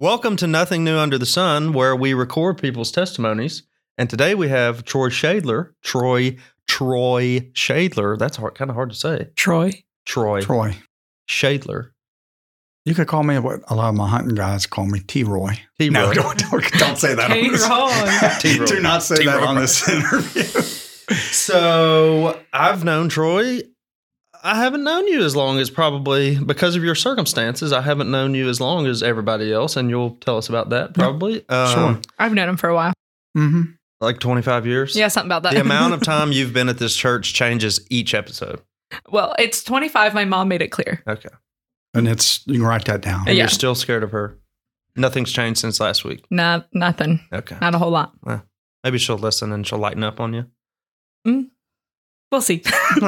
Welcome to Nothing New Under the Sun, where we record people's testimonies. And today we have Troy Shadler. Troy Shadler. That's kind of hard to say. Troy Shadler. You could call me what a lot of my hunting guys call me T-Roy. T-Roy. No, don't say that. T-Roy. Do not say T-Roy. that on this interview. So I've known Troy. I haven't known you as long as probably because of your circumstances. I haven't known you as long as everybody else, and you'll tell us about that probably. Sure. I've known him for a while. Mm-hmm. Like 25 years? Yeah, something about that. The amount of time you've been at this church changes each episode. Well, it's 25. My mom made it clear. Okay. And you can write that down. And Yeah. you're still scared of her. Nothing's changed since last week. Nothing. Okay. Not a whole lot. Well, maybe she'll listen and she'll lighten up on you. We'll see.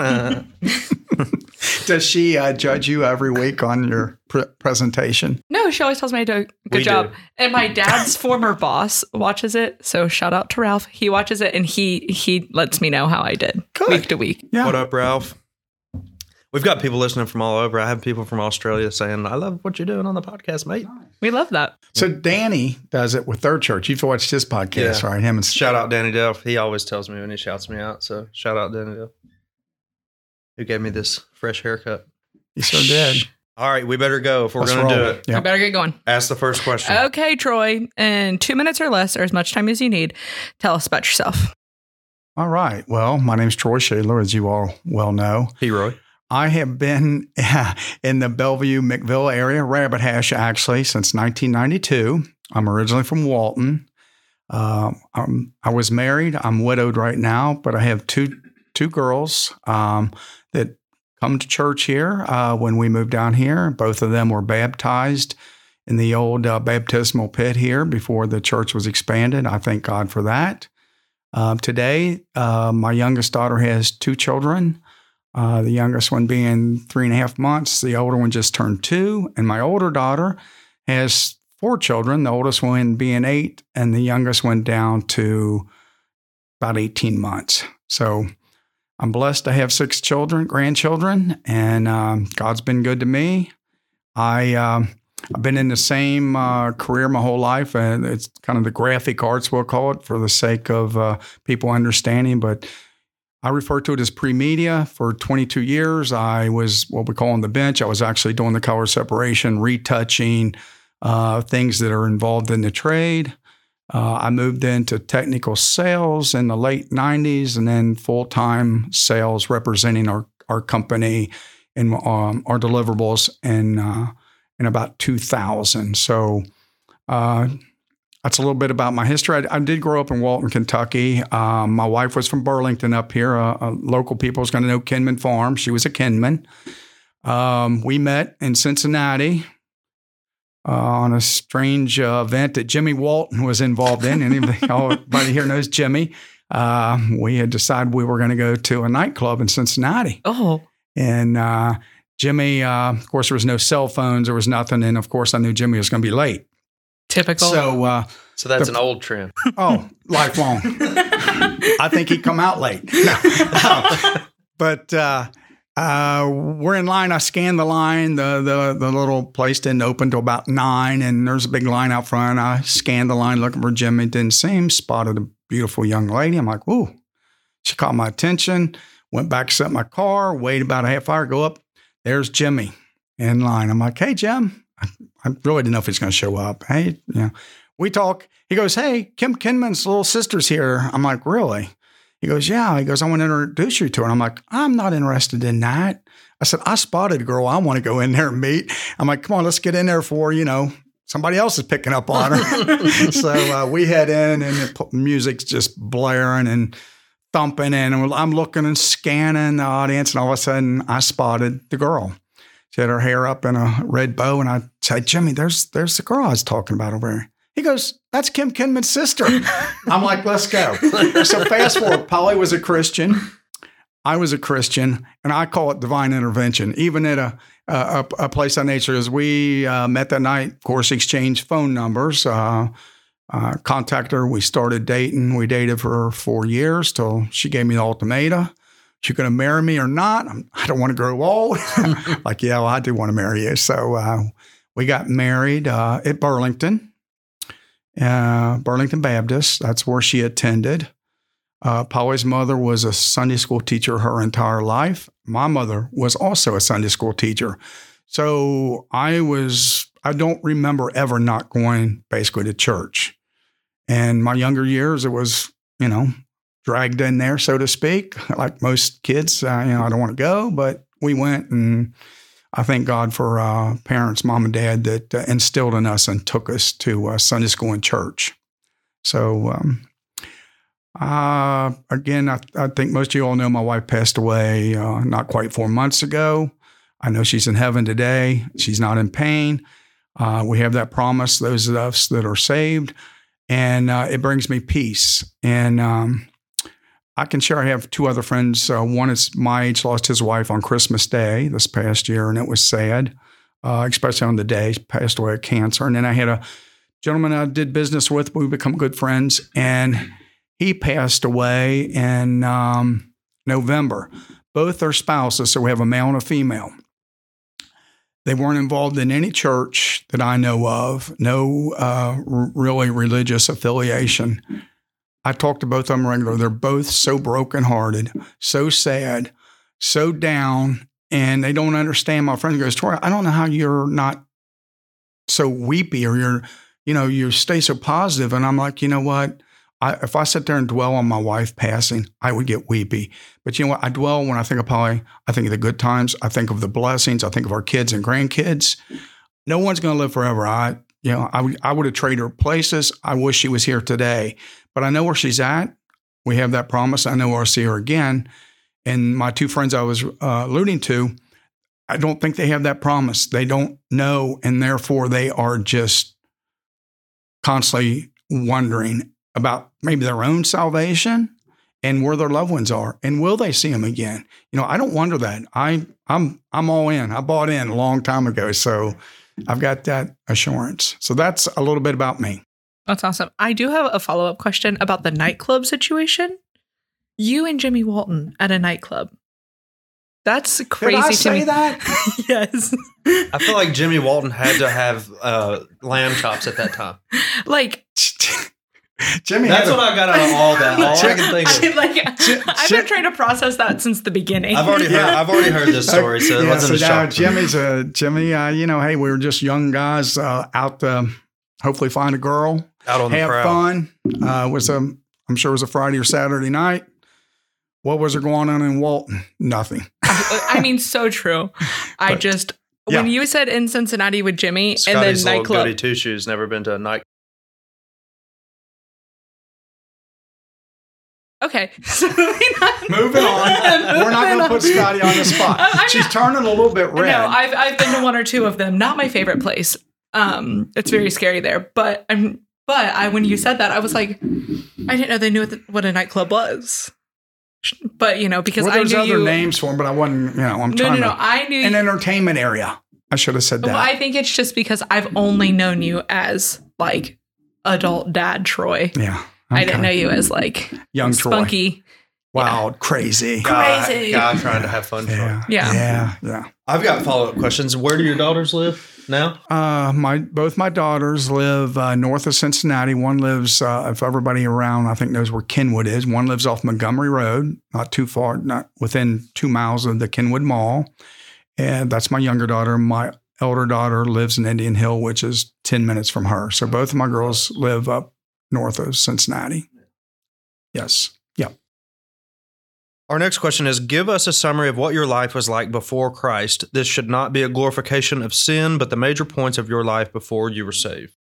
Does she judge you every week on your presentation? No, she always tells me I do a good We job. do. And my dad's former boss watches it. So shout out to Ralph. He watches it and he lets me know how I did Good. week to week. Yeah. What up, Ralph? We've got people listening from all over. I have people from Australia saying, I love what you're doing on the podcast, mate. We love that. So Danny does it with their church. You've watched his podcast, Yeah. right? Him and Shout out Danny Delph. He always tells me when he shouts me out. So shout out Danny Delph, who gave me this fresh haircut. he sure did. All right, we better go if we're Let's going to do roll. it. Yeah. I better get going. Ask the first question. Okay, Troy. In 2 minutes or less, or as much time as you need, tell us about yourself. All right. Well, my name's Troy Shadler, as you all well know. Roy. I have been in the Bellevue, McVille area, Rabbit Hash, actually, since 1992. I'm originally from Walton. I was married. I'm widowed right now, but I have two girls that come to church here when we moved down here. Both of them were baptized in the old baptismal pit here before the church was expanded. I thank God for that. Today, my youngest daughter has 2 children. The youngest one being 3.5 months. The older one just turned 2. And my older daughter has 4 children, the oldest one being 8, and the youngest one down to about 18 months. So I'm blessed to have 6 grandchildren, and God's been good to me. I've been in the same career my whole life, and it's kind of the graphic arts, we'll call it, for the sake of people understanding, but I refer to it as pre-media. For 22 years, I was what we call on the bench. I was actually doing the color separation, retouching, things that are involved in the trade. I moved into technical sales in the late 90s and then full-time sales representing our company and our deliverables in about 2000. So that's a little bit about my history. I did grow up in Walton, Kentucky. My wife was from Burlington up here. Local people is going to know Kinman Farm. She was a Kinman. We met in Cincinnati on a strange event that Jimmy Walton was involved in. Everybody here knows Jimmy. We had decided we were going to go to a nightclub in Cincinnati. Oh. And Jimmy, of course, there was no cell phones. There was nothing. And, of course, I knew Jimmy was going to be late. Typical. So that's an old trend. Oh, lifelong. I think he'd come out late. No. But we're in line. I scanned the line. The little place didn't open till about 9, and there's a big line out front. I scanned the line looking for Jimmy. Didn't see him. Spotted a beautiful young lady. I'm like, ooh. She caught my attention. Went back, set my car, waited about a half hour, go up. There's Jimmy in line. I'm like, hey, Jim. I really didn't know if he's going to show up. Hey, we talk. He goes, hey, Kim Kinman's little sister's here. I'm like, really? He goes, yeah. He goes, I want to introduce you to her. And I'm like, I'm not interested in that. I said, I spotted a girl I want to go in there and meet. I'm like, come on, let's get in there before, somebody else is picking up on her. So we head in, and the music's just blaring and thumping. And I'm looking and scanning the audience. And all of a sudden, I spotted the girl. She had her hair up in a red bow, and I said, Jimmy, there's the girl I was talking about over there. He goes, that's Kim Kinman's sister. I'm like, let's go. So fast forward, Polly was a Christian. I was a Christian, and I call it divine intervention. Even at a place of nature, as we met that night, of course, exchanged phone numbers, contacted her. We started dating. We dated for 4 years till she gave me the ultimatum. She going to marry me or not? I don't want to grow old. Like, yeah, well, I do want to marry you. So We got married at Burlington Baptist. That's where she attended. Polly's mother was a Sunday school teacher her entire life. My mother was also a Sunday school teacher. So I don't remember ever not going basically to church. And my younger years, it was, dragged in there, so to speak. Like most kids, I don't want to go, but we went, and I thank God for parents, mom and dad, that instilled in us and took us to Sunday school and church. So, again, I think most of you all know my wife passed away not quite 4 months ago. I know she's in heaven today. She's not in pain. We have that promise, those of us that are saved, and it brings me peace. And I can share I have two other friends. One is my age, lost his wife on Christmas Day this past year, and it was sad, especially on the day. He passed away of cancer. And then I had a gentleman I did business with. We become good friends, and he passed away in November. Both are spouses, so we have a male and a female. They weren't involved in any church that I know of, no really religious affiliation. I talk to both of them regularly. They're both so brokenhearted, so sad, so down, and they don't understand. My friend goes, Troy, I don't know how you're not so weepy, or you stay so positive. And I'm like, you know what? If I sit there and dwell on my wife passing, I would get weepy. But you know what? I dwell when I think of Polly. I think of the good times. I think of the blessings. I think of our kids and grandkids. No one's going to live forever. I would have traded her places. I wish she was here today. But I know where she's at. We have that promise. I know where I'll see her again. And my two friends I was alluding to, I don't think they have that promise. They don't know, and therefore they are just constantly wondering about maybe their own salvation and where their loved ones are, and will they see them again? I don't wonder that. I'm all in. I bought in a long time ago, so I've got that assurance. So that's a little bit about me. That's awesome. I do have a follow-up question about the nightclub situation. You and Jimmy Walton at a nightclub. That's crazy to me. Did I say that? Yes. I feel like Jimmy Walton had to have lamb chops at that time. Like, Jimmy, that's what I got out of all that. All I can think of. I've been trying to process that since the beginning. I've already heard this story, so it wasn't a shock. Jimmy. Hey, we were just young guys out to hopefully find a girl, out on have the prowl. fun. I'm sure it was a Friday or Saturday night. What was there going on in Walton? Nothing. I mean, so true. When you said in Cincinnati with Jimmy Scotty's and then nightclub, goody two shoes, never been to a night. Okay, so moving on. We're not going to put Scotty on the spot. She's turning a little bit red. No, I've been to one or two of them. Not my favorite place. It's very scary there. But when you said that, I was like, I didn't know they knew what a nightclub was. But because I knew there's other names for them, but I wasn't. I knew an entertainment area. I should have said that. Well, I think it's just because I've only known you as like adult dad Troy. Yeah. Okay. I didn't know you as like young spunky, Troy. Wild, crazy, crazy guy trying to have fun. Yeah. I've got follow-up questions. Where do your daughters live now? Both my daughters live north of Cincinnati. One lives, if everybody around I think knows where Kenwood is. One lives off Montgomery Road, not too far, not within 2 miles of the Kenwood Mall. And that's my younger daughter. My elder daughter lives in Indian Hill, which is 10 minutes from her. So both of my girls live up north of Cincinnati. Yes. Yeah. Our next question is, give us a summary of what your life was like before Christ. This should not be a glorification of sin, but the major points of your life before you were saved.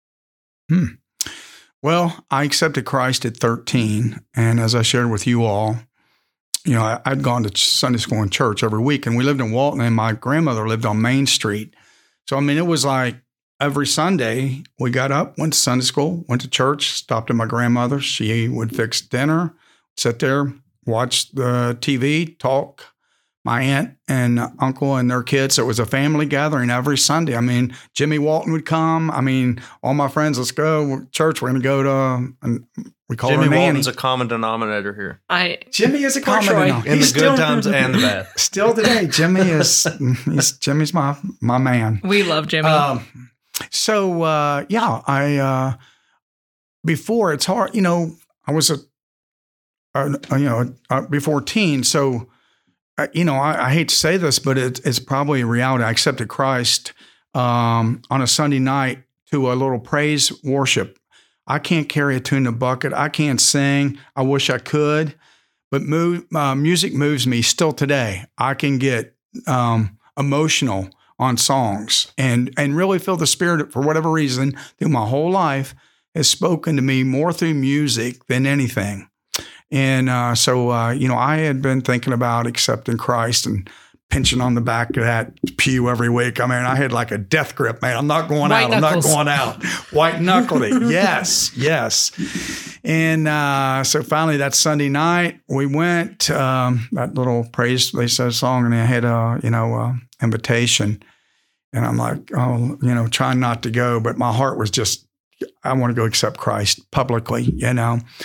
Well, I accepted Christ at 13. And as I shared with you all, I'd gone to Sunday school and church every week. And we lived in Walton, and my grandmother lived on Main Street. So, it was like every Sunday we got up, went to Sunday school, went to church, stopped at my grandmother's. She would fix dinner, sit there, watch the TV, talk. My aunt and uncle and their kids. So it was a family gathering every Sunday. Jimmy Walton would come. All my friends, let's go church. We're going to go to, we call Jimmy her Nanny. Walton's a common denominator here. Jimmy is a common denominator. In the good times and the bad. Still today, Jimmy's my man. We love Jimmy. So, before it's hard, I was before teen. So, I hate to say this, but it's probably a reality. I accepted Christ on a Sunday night to a little praise worship. I can't carry a tune in a bucket. I can't sing. I wish I could, but music moves me still today. I can get emotional on songs and really feel the Spirit, for whatever reason, through my whole life, has spoken to me more through music than anything. And so I had been thinking about accepting Christ and pinching on the back of that pew every week. I mean, I had like a death grip, man. I'm not going out. I'm not going out. White knuckled it. Yes. And so finally that Sunday night we went, that little praise, they said a song, and they had invitation. And I'm like, trying not to go, but my heart was just, I want to go accept Christ publicly, And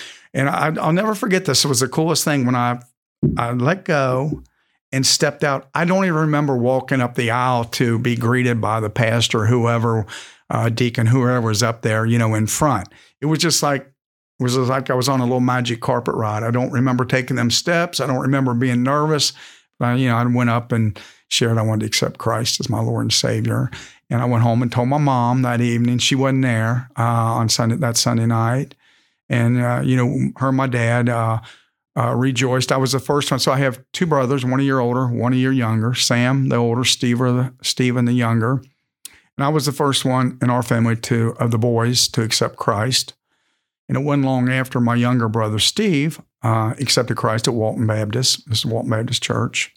I'll never forget this. It was the coolest thing when I let go and stepped out. I don't even remember walking up the aisle to be greeted by the pastor, whoever, deacon, whoever was up there, in front. It was just like I was on a little magic carpet ride. I don't remember taking them steps. I don't remember being nervous. I went up and shared I wanted to accept Christ as my Lord and Savior. And I went home and told my mom that evening. She wasn't there on that Sunday night. And, her and my dad rejoiced. I was the first one. So I have two brothers, one a year older, one a year younger. Sam, the older, Stephen, the younger. And I was the first one in our family of the boys to accept Christ. And it wasn't long after my younger brother, Steve, accepted Christ at Walton Baptist. This is Walton Baptist Church.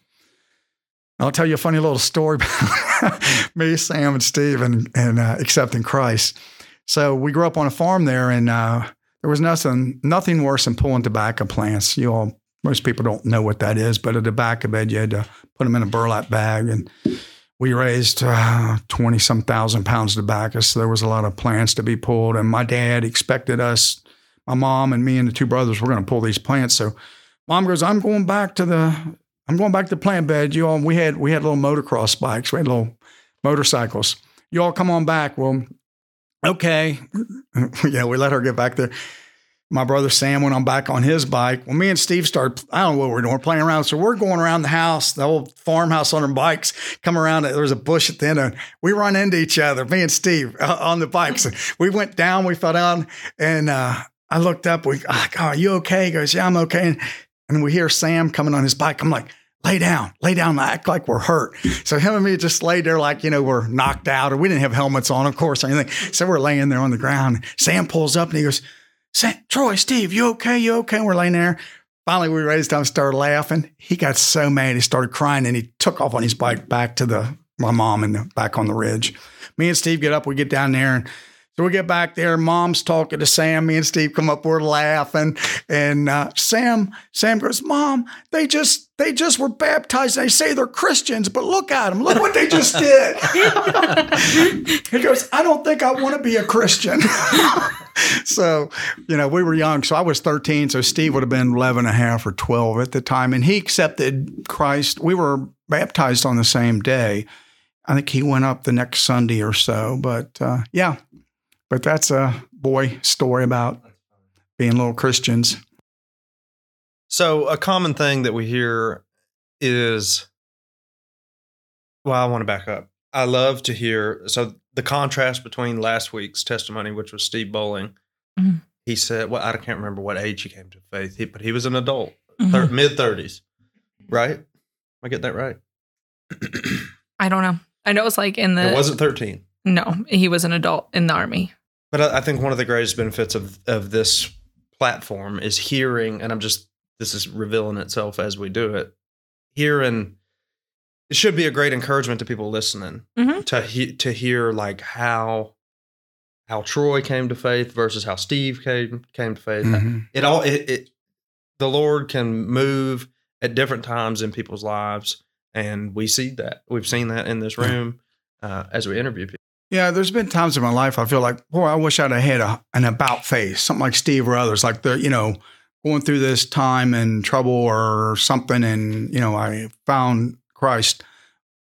I'll tell you a funny little story about me, Sam, and Steve and accepting Christ. So we grew up on a farm there, and there was nothing worse than pulling tobacco plants. Most people don't know what that is, but a tobacco bed, you had to put them in a burlap bag, and we raised 20-some thousand pounds of tobacco, so there was a lot of plants to be pulled. And my dad expected us, my mom and me and the two brothers, were going to pull these plants. So Mom goes, I'm going back to the plant bed. We had little motocross bikes. We had little motorcycles. You all come on back. Well, okay. Yeah, we let her get back there. My brother Sam went on back on his bike. Well, me and Steve started, I don't know what we're doing, playing around. So we're going around the house, the old farmhouse on our bikes, come around. There was a bush at the end of it. We run into each other, me and Steve, on the bikes. We went down, we fell down, and I looked up. Are you okay? He goes, yeah, I'm okay. And we hear Sam coming on his bike. I'm like, lay down, act like we're hurt. So him and me just laid there like, we're knocked out, or we didn't have helmets on, of course, or anything. So we're laying there on the ground. Sam pulls up and he goes, Troy, Steve, you okay? And we're laying there. Finally, we raised up and started laughing. He got so mad, he started crying, and he took off on his bike back to my mom and back on the ridge. Me and Steve get up, we get down there, and so we get back there. Mom's talking to Sam. Me and Steve come up. We're laughing, and Sam goes, "Mom, they just were baptized. They say they're Christians, but look at them. Look what they just did." He goes, "I don't think I want to be a Christian." So, we were young. So I was 13. So Steve would have been 11 and a half or 12 at the time, and he accepted Christ. We were baptized on the same day. I think he went up the next Sunday or so. But yeah. But that's a boy story about being little Christians. So a common thing that we hear is, I want to back up. I love to hear, so the contrast between last week's testimony, which was Steve Bowling. Mm-hmm. He said, I can't remember what age he came to faith, but he was an adult, mm-hmm. Mid-30s, right? Am I getting that right? I don't know. I know it was like it wasn't 13. No, he was an adult in the Army. But I think one of the greatest benefits of this platform is hearing, and this is revealing itself as we do it, hearing, it should be a great encouragement to people listening, mm-hmm. to hear like how Troy came to faith versus how Steve came to faith. Mm-hmm. The Lord can move at different times in people's lives, and we see that. We've seen that in this room as we interview people. Yeah, there's been times in my life I feel like, boy, I wish I'd have had an about face, something like Steve or others, like going through this time and trouble or something, and I found Christ.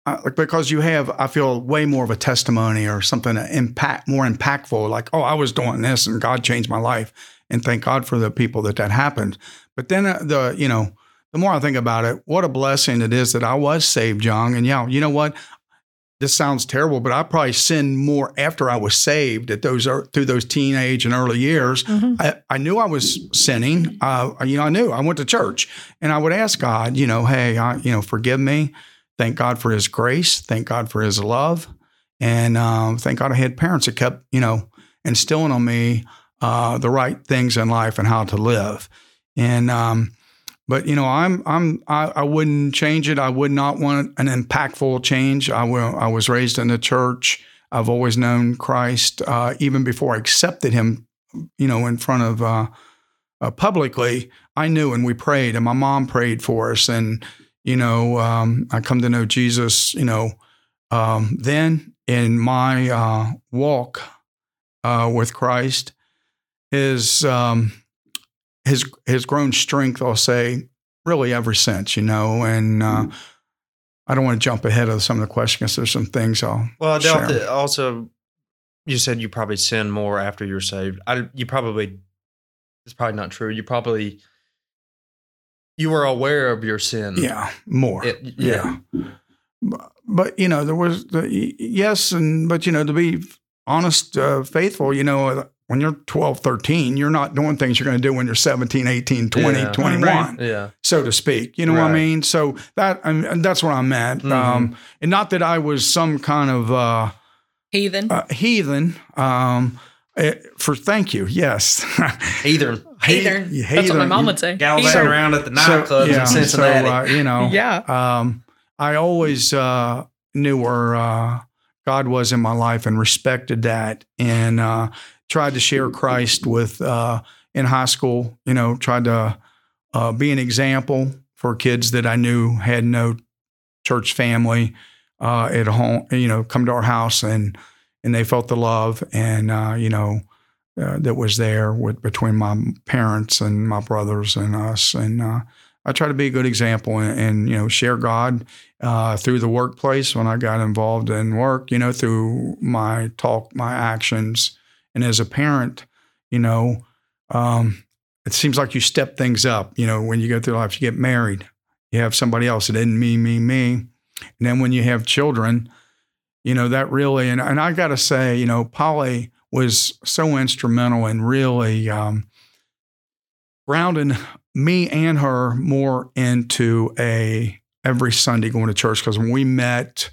because you have, I feel, way more of a testimony or something more impactful. Like, oh, I was doing this and God changed my life, and thank God for the people that happened. But then the more I think about it, what a blessing it is that I was saved young. And you know what? This sounds terrible, but I probably sinned more after I was saved through those teenage and early years. Mm-hmm. I knew I was sinning. I knew. I went to church, and I would ask God, hey, forgive me. Thank God for His grace. Thank God for His love, and thank God I had parents that kept, instilling on me the right things in life and how to live. And but I wouldn't change it. I would not want an impactful change. I was raised in the church. I've always known Christ, even before I accepted Him, in front of publicly. I knew, and we prayed, and my mom prayed for us. And I come to know Jesus. Then in my walk with Christ, His grown strength, I'll say, really ever since, and I don't want to jump ahead of some of the questions. There's some things I'll share. Also, you said you probably sin more after you're saved. It's probably not true. You were aware of your sin. Yeah, more. Yeah. But, there was yes, but, to be honest, faithful, when you're 12, 13, you're not doing things you're going to do when you're 17, 18, 20, 21, so to speak. You know what I mean? So that's what I meant. Mm-hmm. And not that I was some kind of heathen. Thank you. Yes. Heathen. That's what my mom would say. Gallivanting around at the nightclubs in Cincinnati. I always knew where God was in my life and respected that, and tried to share Christ with in high school. Tried to be an example for kids that I knew had no church family at home. Come to our house and they felt the love and that was there between my parents and my brothers and us. And I try to be a good example and share God through the workplace when I got involved in work. Through my talk, my actions. And as a parent, it seems like you step things up. When you go through life, you get married, you have somebody else. It isn't me. And then when you have children, that really, and I got to say, Polly was so instrumental in really grounding me and her more into every Sunday going to church. Because when we met,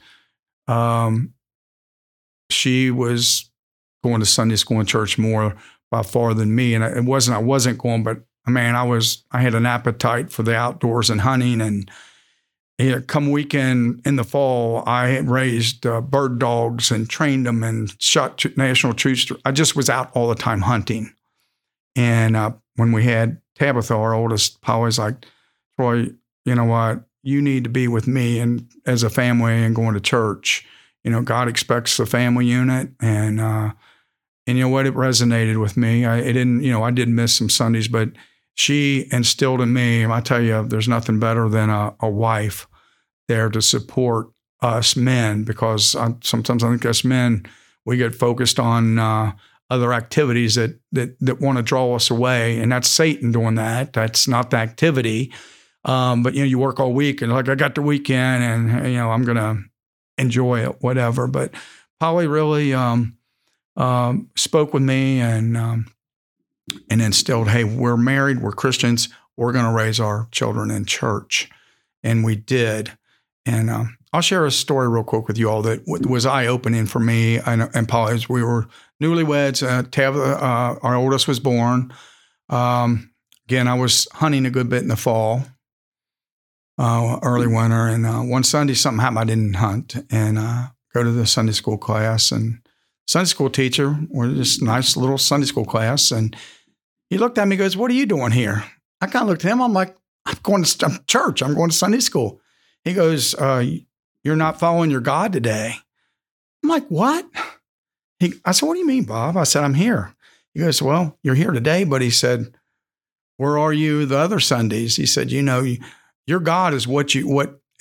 she was going to Sunday school and church more by far than me. And I wasn't going, but man, I had an appetite for the outdoors and hunting. And come weekend in the fall, I raised bird dogs and trained them and shot national trees. I just was out all the time hunting. And when we had Tabitha, our oldest, Polly's like, Troy, you know what? You need to be with me and as a family and going to church. God expects the family unit. And you know what? It resonated with me. I did miss some Sundays, but she instilled in me, and I tell you, there's nothing better than a wife there to support us men, because sometimes I think us men, we get focused on other activities that want to draw us away, and that's Satan doing that. That's not the activity. But you work all week, and like I got the weekend, and I'm going to enjoy it, whatever. But Polly really spoke with me and instilled, hey, we're married, we're Christians, we're going to raise our children in church. And we did. And I'll share a story real quick with you all that was eye-opening for me and Polly. As we were newlyweds. Our oldest was born. Again, I was hunting a good bit in the fall, early winter. And one Sunday, something happened. I didn't hunt. And go to the Sunday school class. And Sunday school teacher, we're just nice little Sunday school class. And he looked at me and goes, "What are you doing here?" I kind of looked at him. I'm like, I'm going to church. I'm going to Sunday school. He goes, "You're not following your God today." I'm like, "What?" I said, "What do you mean, Bob?" I said, "I'm here." He goes, "Well, you're here today." But he said, "Where are you the other Sundays?" He said, "Your God is what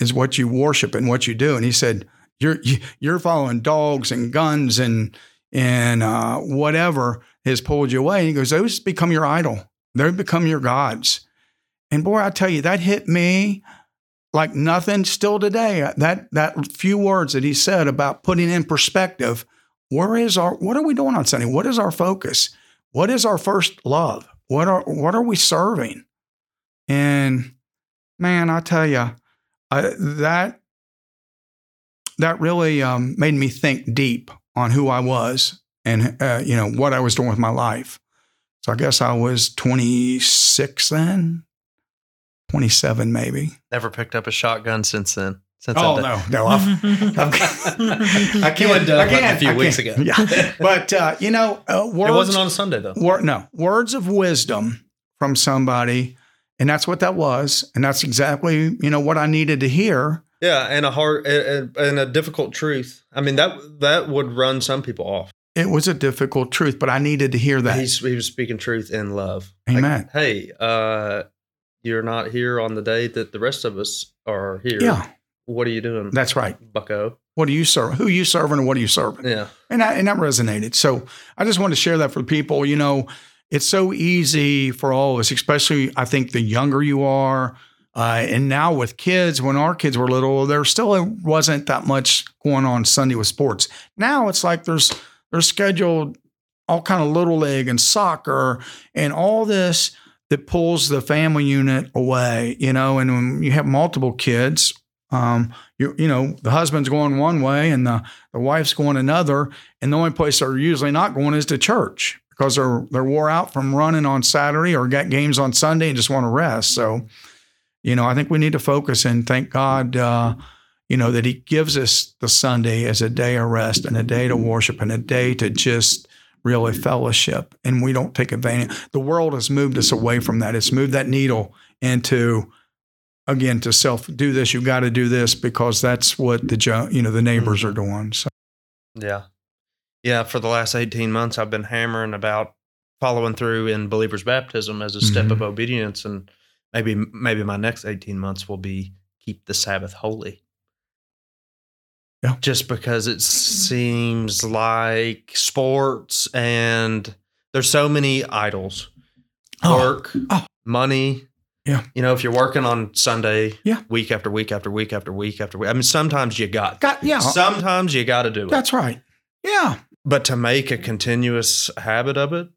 is what you worship and what you do. And he said, you're following dogs and guns and whatever has pulled you away. And he goes, those become your idol. They become your gods. And boy, I tell you, that hit me like nothing still today. That few words that he said about putting in perspective, what are we doing on Sunday? What is our focus? What is our first love? What are we serving? And man, I tell you, that really made me think deep on who I was and what I was doing with my life. So I guess I was 26 then, 27 maybe. Never picked up a shotgun since then. No. I can't. A few weeks ago. Yeah, but words. It wasn't on a Sunday though. Words of wisdom from somebody, and that's what that was, and that's exactly what I needed to hear. Yeah, and a difficult truth. I mean, that would run some people off. It was a difficult truth, but I needed to hear that. He was speaking truth in love. Amen. Like, hey, you're not here on the day that the rest of us are here. Yeah. What are you doing? That's right. Bucko. What are you serving? Who are you serving and what are you serving? Yeah. And that resonated. So I just wanted to share that for people. It's so easy for all of us, especially I think the younger you are. And now with kids, when our kids were little, there still wasn't that much going on Sunday with sports. Now it's like they're scheduled all kind of little league and soccer and all this that pulls the family unit away, and when you have multiple kids, the husband's going one way and the wife's going another. And the only place they're usually not going is to church because they're wore out from running on Saturday or got games on Sunday and just want to rest. So, I think we need to focus and thank God, that he gives us the Sunday as a day of rest and a day to worship and a day to just really fellowship. And we don't take advantage. The world has moved us away from that. It's moved that needle into, again, to do this. You got to do this because that's what the neighbors are doing. So. Yeah. For the last 18 months, I've been hammering about following through in believer's baptism as a step of obedience. And maybe my next 18 months will be keep the Sabbath holy. Yeah. Just because it seems like sports and there's so many idols, work, money. Yeah. If you're working on Sunday, week after week after week after week after week. I mean, sometimes you sometimes you got to do it. That's right. Yeah. But to make a continuous habit of it,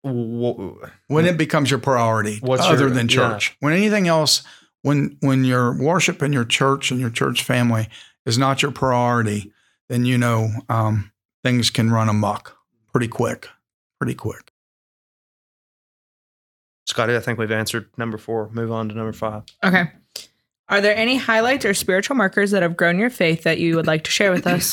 when it becomes your priority, other than church, when anything else, when your worship and your church and your church family is not your priority, then things can run amok pretty quick. Scotty, I think we've answered number 4. Move on to number 5. Okay. Are there any highlights or spiritual markers that have grown your faith that you would like to share with us?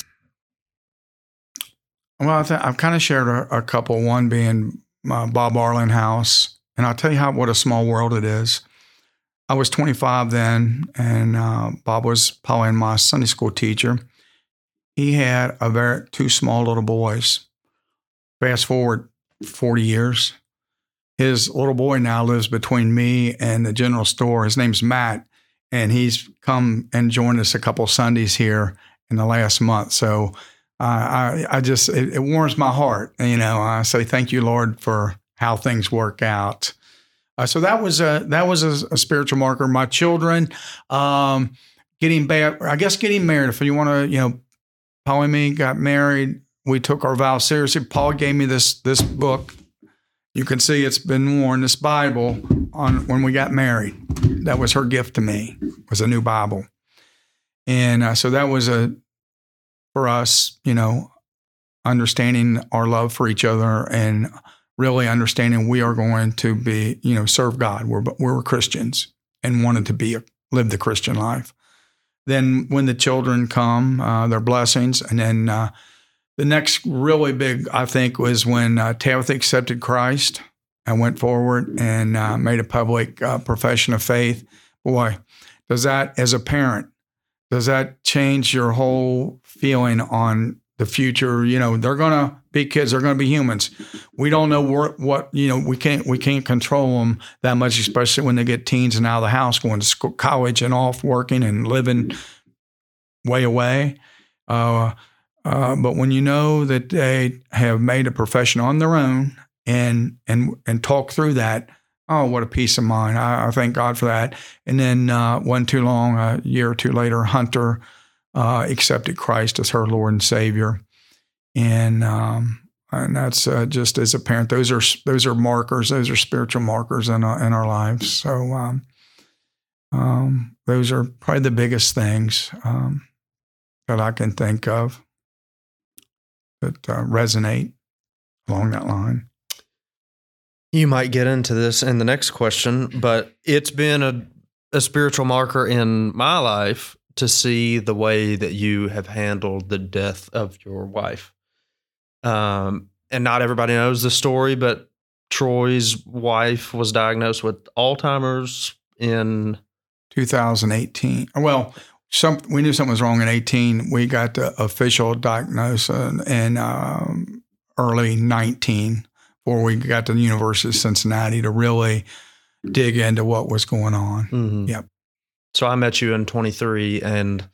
Well, I've kind of shared a couple. One being Bob Arlen House, and I'll tell you what a small world it is. I was 25 then, and Bob was probably my Sunday school teacher. He had 2 small little boys. Fast forward 40 years. His little boy now lives between me and the general store. His name's Matt, and he's come and joined us a couple Sundays here in the last month. So it warms my heart. I say thank you, Lord, for how things work out. So that was a spiritual marker. My children, getting married. If you want to, Paul and me got married. We took our vows seriously. Paul gave me this book. You can see it's been worn. This Bible when we got married. That was her gift to me. Was a new Bible, and so that was for us. Understanding our love for each other and really understanding we are going to be, serve God. We're Christians and wanted to live the Christian life. Then when the children come, their blessings. And then the next really big, I think, was when Tabitha accepted Christ and went forward and made a public profession of faith. Boy, does that, as a parent, does that change your whole feeling on the future? They're going to be kids. They're going to be humans. We don't know what we can't control them that much, especially when they get teens and out of the house, going to school, college, and off working and living way away. But when you know that they have made a profession on their own and talk through that, oh, what a peace of mind. I thank God for that. And then wasn't too long, a year or two later, Hunter accepted Christ as her Lord and Savior. And that's just as a parent, those are markers, those are spiritual markers in our lives. So those are probably the biggest things that I can think of that resonate along that line. You might get into this in the next question, but it's been a spiritual marker in my life to see the way that you have handled the death of your wife. And not everybody knows the story, but Troy's wife was diagnosed with Alzheimer's in 2018. Well, we knew something was wrong in 18. We got the official diagnosis in early 19. Or we got to the University of Cincinnati to really dig into what was going on. Mm-hmm. Yep. So I met you in 23, and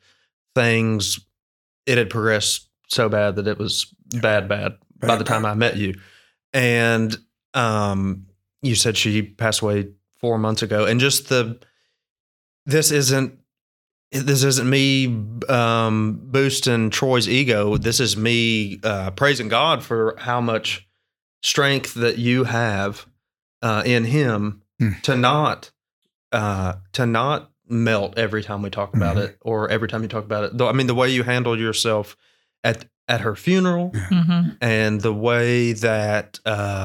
it had progressed so bad that it was bad by the time I met you. And you said she passed away 4 months ago. And just this isn't me boosting Troy's ego. This is me praising God for how much strength that you have in him to not melt every time we talk about it, or every time you talk about it. Though, I mean, the way you handled yourself at her funeral, and the way that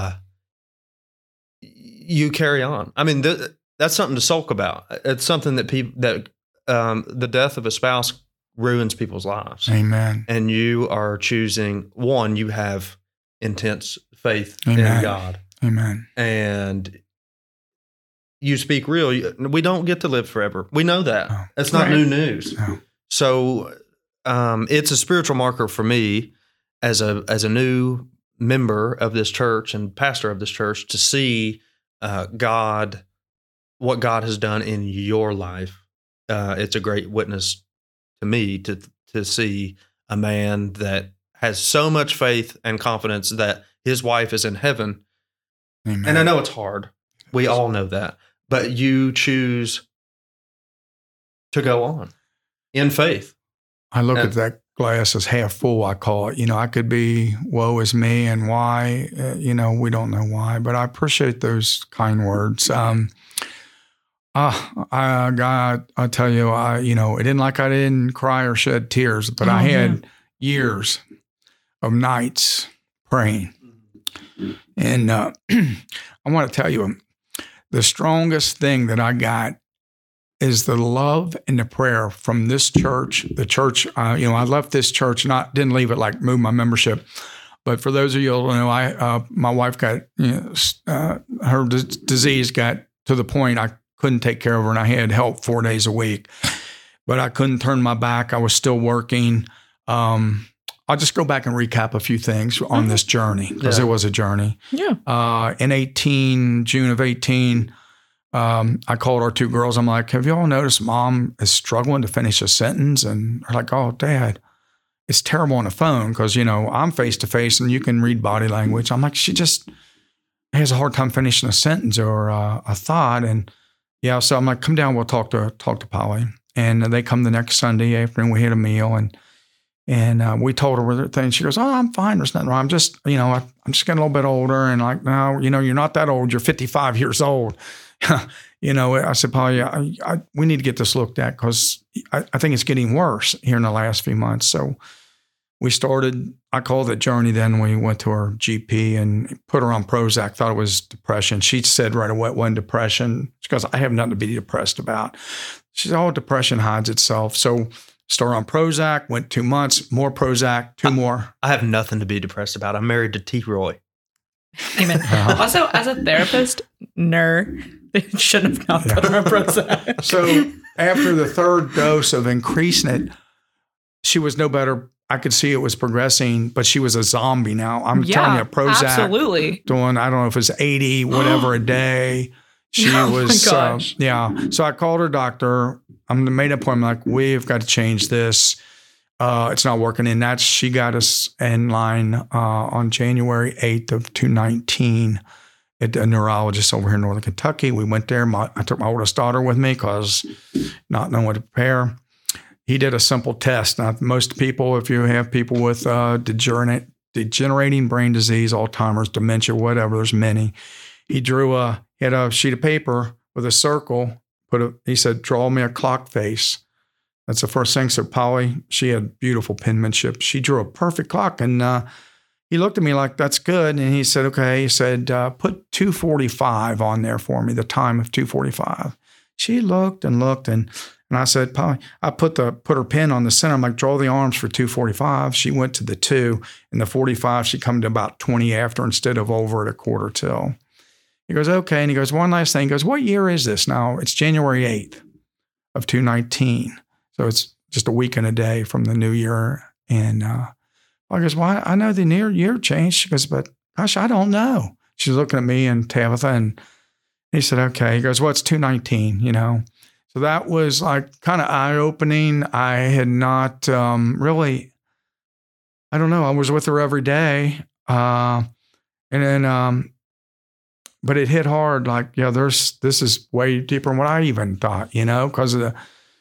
you carry on. I mean, that's something to sulk about. It's something that the death of a spouse ruins people's lives. Amen. And you are choosing one. You have intense faith Amen. in God. Amen. And you speak real. We don't get to live forever. We know that. No. It's not new news. No. So it's a spiritual marker for me as a new member of this church and pastor of this church to see what God has done in your life. It's a great witness to me to see a man that has so much faith and confidence that his wife is in heaven. Amen. And I know it's hard. We all know that. But you choose to go on in faith. I look at that glass as half full, I call it. I could be, woe is me, and why, we don't know why. But I appreciate those kind words. God, I tell you, it isn't like I didn't cry or shed tears, but I had years of nights praying. And I want to tell you, the strongest thing that I got is the love and the prayer from this church. The church, I left this church, didn't leave it like move my membership. But for those of you who know, my wife got, her disease got to the point I couldn't take care of her, and I had help 4 days a week. But I couldn't turn my back. I was still working. I'll just go back and recap a few things on this journey, because it was a journey. Yeah. In June of 18, I called our two girls. I'm like, have you all noticed Mom is struggling to finish a sentence? And they're like, oh, Dad, it's terrible on the phone because, I'm face-to-face and you can read body language. I'm like, she just has a hard time finishing a sentence or a thought. And so I'm like, come down, we'll talk to Polly. And they come the next Sunday afternoon. We had a meal, and we told her what thing. She goes, oh, I'm fine. There's nothing wrong. I'm just, I'm just getting a little bit older. And like, no, you're not that old. You're 55 years old. I said, Polly, we need to get this looked at because I think it's getting worse here in the last few months. So I called it Journey. Then we went to our GP and put her on Prozac, thought it was depression. She said right away it wasn't depression. She goes, I have nothing to be depressed about. She said, depression hides itself. So started on Prozac, went 2 months, more Prozac, two more. I have nothing to be depressed about. I'm married to T. Roy. Amen. Also, as a therapist, they shouldn't have not put her on Prozac. So after the third dose of increasing it, she was no better I could see it was progressing, but she was a zombie now. I'm telling you, Prozac, absolutely. doing, I don't know if it was 80, whatever a day. She was, my gosh. So I called her doctor. I made an appointment, like, we've got to change this. It's not working. And she got us in line on January 8th of 2019 at a neurologist over here in Northern Kentucky. We went there. I took my oldest daughter with me because not knowing what to prepare. He did a simple test. Now, most people, if you have people with degenerating brain disease, Alzheimer's, dementia, whatever, there's many. He had a sheet of paper with a circle. He said, draw me a clock face. That's the first thing. So Polly, she had beautiful penmanship. She drew a perfect clock, and he looked at me like, that's good. And he said, okay. He said, put 2:45 on there for me, the time of 2:45. She looked, and I said, Polly, I put her pen on the center. I'm like, draw the arms for 2:45. She went to the 2, and the 45, she come to about 20 after instead of over at a quarter till. He goes, okay. And he goes, one last thing. He goes, what year is this now? It's January 8th of 2019. So it's just a week and a day from the new year. And I goes, well, I know the year changed. She goes, but gosh, I don't know. She's looking at me and Tabitha, and he said, okay. He goes, well, it's 219, So that was like kind of eye-opening. I had not really, I don't know. I was with her every day. And then, but it hit hard. Like, this is way deeper than what I even thought, because of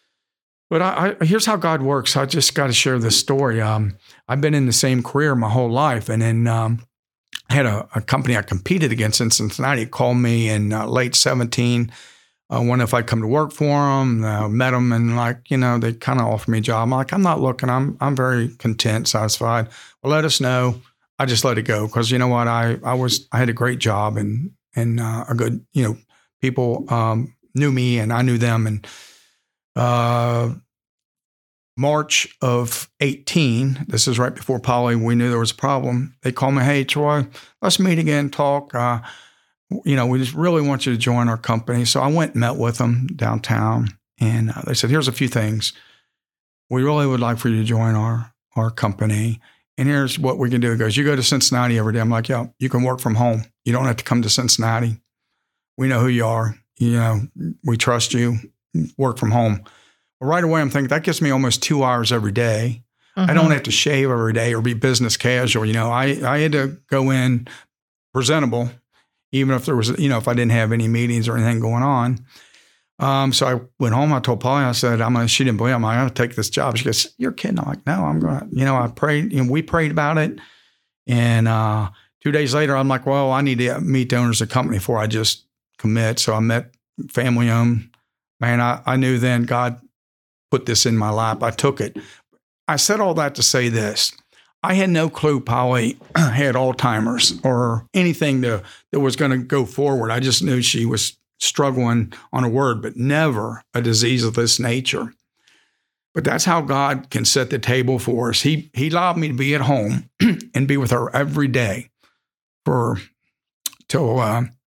but here's how God works. I just got to share this story. I've been in the same career my whole life. And then I had a company I competed against in Cincinnati called me in late 17. Wonder if I'd come to work for them. Met them, and they kind of offered me a job. I'm like, I'm not looking. I'm very content, satisfied. Well, let us know. I just let it go because you know what? I had a great job and a good, people knew me and I knew them. And March of 18, this is right before Polly, we knew there was a problem. They called me, hey, Troy, let's meet again, talk. We just really want you to join our company. So I went and met with them downtown, and they said, here's a few things. We really would like for you to join our company. And here's what we can do. It goes, you go to Cincinnati every day. I'm like, yeah, you can work from home. You don't have to come to Cincinnati. We know who you are. We trust you. Work from home. Well, right away, I'm thinking that gives me almost 2 hours every day. I don't have to shave every day or be business casual. I had to go in presentable, even if there was, if I didn't have any meetings or anything going on. So I went home. I told Polly, I said, she didn't believe I'm going to take this job. She goes, you're kidding. I'm like, no, I'm going to, I prayed, we prayed about it. And 2 days later, I'm like, well, I need to meet the owners of the company before I just commit. So I met family owned. Man, I knew then God put this in my lap. I took it. I said all that to say this. I had no clue Polly had Alzheimer's or anything that was going to go forward. I just knew she was struggling on a word, but never a disease of this nature. But that's how God can set the table for us. He allowed me to be at home and be with her every day till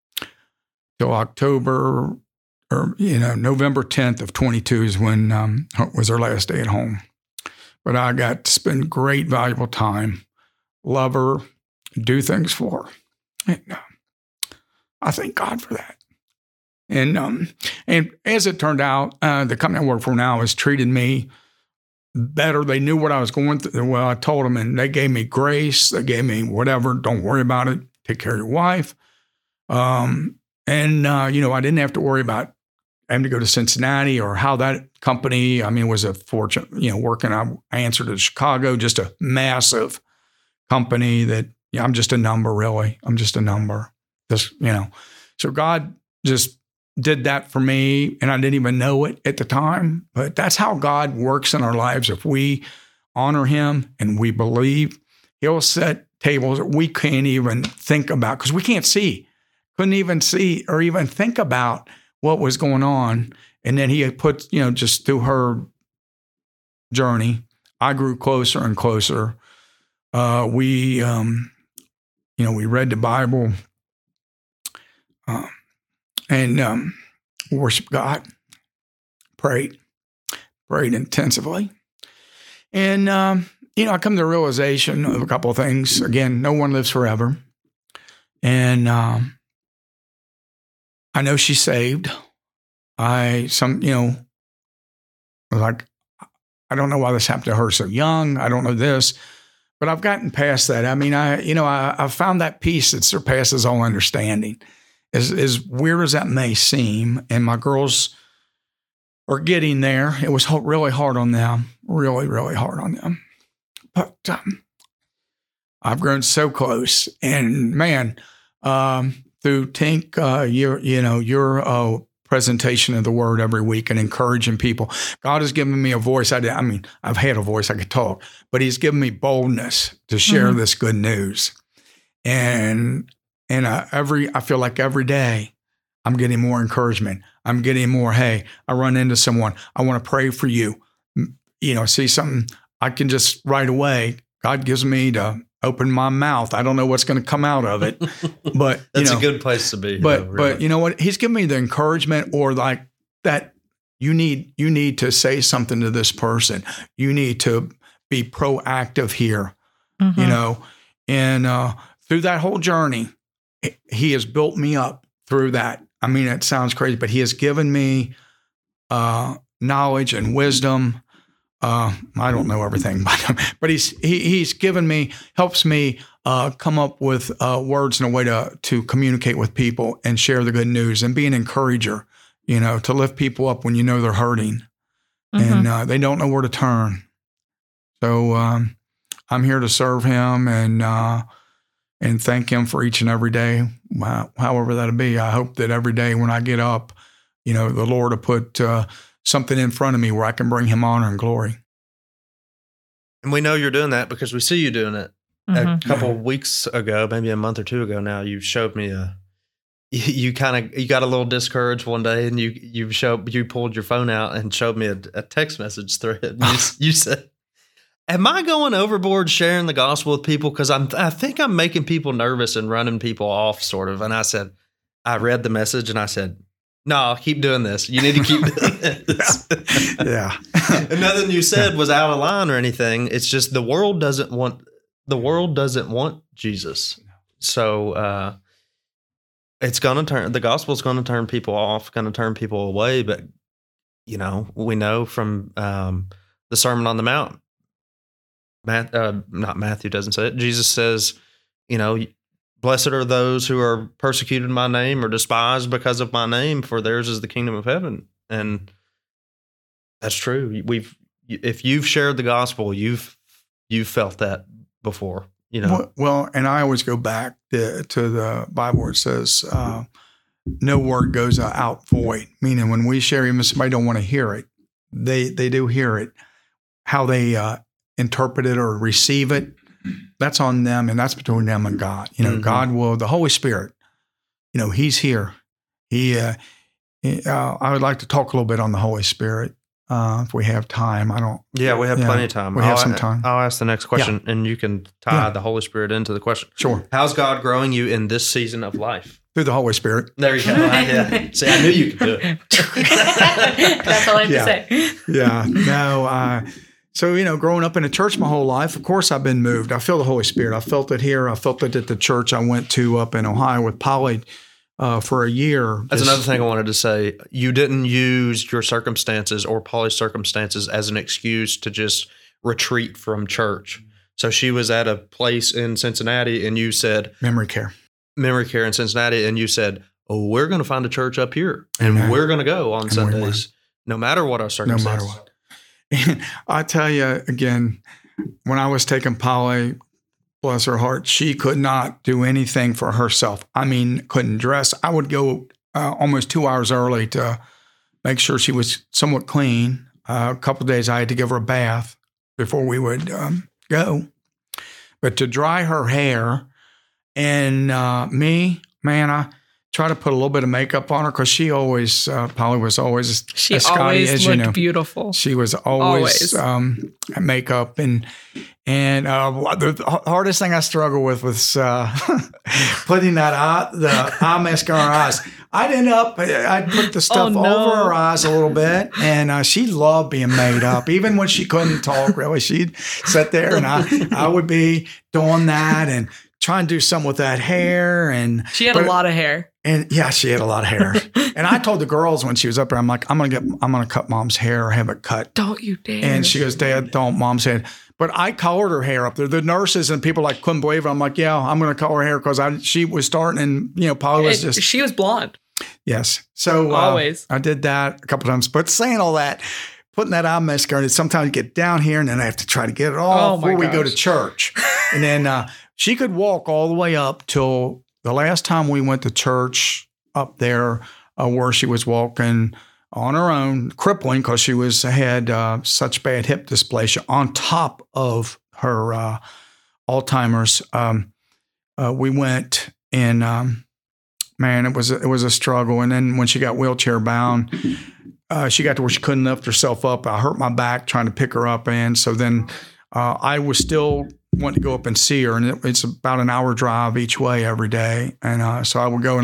October or November 10th of 22 is when was her last day at home. But I got to spend great, valuable time, love her, do things for her. And I thank God for that. And as it turned out, the company I work for now has treated me better. They knew what I was going through. Well, I told them, and they gave me grace. They gave me whatever. Don't worry about it. Take care of your wife. I didn't have to worry about having to go to Cincinnati or how that company, was a fortune, working. I answered to Chicago, just a massive company that, I'm just a number, really. I'm just a number. So God just did that for me, and I didn't even know it at the time. But that's how God works in our lives. If we honor him and we believe, he'll set tables that we can't even think about because we can't see. Couldn't even see or even think about what was going on. And then he had put, just through her journey, I grew closer and closer. We read the Bible and worshiped God, prayed intensively. And I come to the realization of a couple of things. Again, no one lives forever. And I know she's saved. I don't know why this happened to her so young. I don't know this, but I've gotten past that. I mean, I found that peace that surpasses all understanding. As weird as that may seem, and my girls are getting there. It was really hard on them, really, really hard on them. But I've grown so close, and man, through Tink, your presentation of the word every week and encouraging people, God has given me a voice. I've had a voice, I could talk, but He's given me boldness to share this good news, and I feel like every day I'm getting more encouragement. I'm getting more, hey, I run into someone, I want to pray for you. See something, I can just right away, God gives me to open my mouth. I don't know what's going to come out of it, but that's a good place to be. But you know what? He's given me the encouragement, or like that you need to say something to this person. You need to be proactive here, and through that whole journey, He has built me up through that. I mean, it sounds crazy, but He has given me knowledge and wisdom. I don't know everything, but he's given me, helps me come up with words in a way to communicate with people and share the good news and be an encourager, to lift people up when they're hurting and they don't know where to turn. So I'm here to serve Him and thank Him for each and every day, however that'll be. I hope that every day when I get up, the Lord will put something in front of me where I can bring Him honor and glory. And we know you're doing that because we see you doing it. A couple of weeks ago, maybe a month or two ago now, you showed me you got a little discouraged one day, and you pulled your phone out and showed me a text message thread. And you said, "Am I going overboard sharing the gospel with people? Because I think I'm making people nervous and running people off, sort of." And I said, I read the message and I said, "No, keep doing this. You need to keep doing this." Yeah. And nothing you said was out of line or anything. It's just the world doesn't want Jesus. So the gospel's going to turn people off, going to turn people away. But, we know from the Sermon on the Mount, not Matthew doesn't say it. Jesus says, "Blessed are those who are persecuted in my name or despised because of my name, for theirs is the kingdom of heaven." And that's true. If you've shared the gospel, you've felt that before, Well, and I always go back to the Bible where it says, no word goes out void, meaning when we share, even if somebody don't want to hear it, they do hear it. How they interpret it or receive it, that's on them, and that's between them and God. God will, the Holy Spirit, He's here. I would like to talk a little bit on the Holy Spirit if we have time. Yeah, we have plenty of time. We have some time. I'll ask the next question, and you can tie the Holy Spirit into the question. Sure. How's God growing you in this season of life? Through the Holy Spirit. There you go. See, I knew you could do it. That's all I have to say. Yeah. No. So, growing up in a church my whole life, of course, I've been moved. I feel the Holy Spirit. I felt it here. I felt it at the church I went to up in Ohio with Polly for a year. That's another thing I wanted to say. You didn't use your circumstances or Polly's circumstances as an excuse to just retreat from church. So she was at a place in Cincinnati, and you said Memory Care in Cincinnati, and you said, "Oh, we're going to find a church up here, and we're going to go on Sundays, no matter what our circumstances." No matter what. I tell you again, when I was taking Polly, bless her heart, she could not do anything for herself. I mean, couldn't dress. I would go almost 2 hours early to make sure she was somewhat clean. A couple of days I had to give her a bath before we would go. But to dry her hair, and me, man, try to put a little bit of makeup on her because she always, Polly was always She as Scotty, always as looked you know. beautiful. She was always. Makeup and the hardest thing I struggle with was putting the eye mask on her eyes. I'd put the stuff over her eyes a little bit, and she loved being made up. Even when she couldn't talk, really, she'd sit there, and I would be doing that and trying to do something with that hair. And she had a lot of hair. And yeah, she had a lot of hair. And I told the girls when she was up there, I'm like, I'm gonna cut Mom's hair or have it cut. Don't you dare. And she goes, Dad, don't. Mom said, but I colored her hair up there. The nurses and people like couldn't believe it. I'm like, yeah, I'm gonna color her hair because she was starting, and Polly was she was blonde. Yes. So always I did that a couple times. But saying all that, putting that eye mask on, sometimes you get down here and then I have to try to get it off before we go to church. And then she could walk all the way up till the last time we went to church up there where she was walking on her own, crippling because she had such bad hip dysplasia on top of her Alzheimer's. We went and man, it was a struggle. And then when she got wheelchair bound, she got to where she couldn't lift herself up. I hurt my back trying to pick her up. And so then I was still wanting to go up and see her. And it's about an hour drive each way every day. And so I would go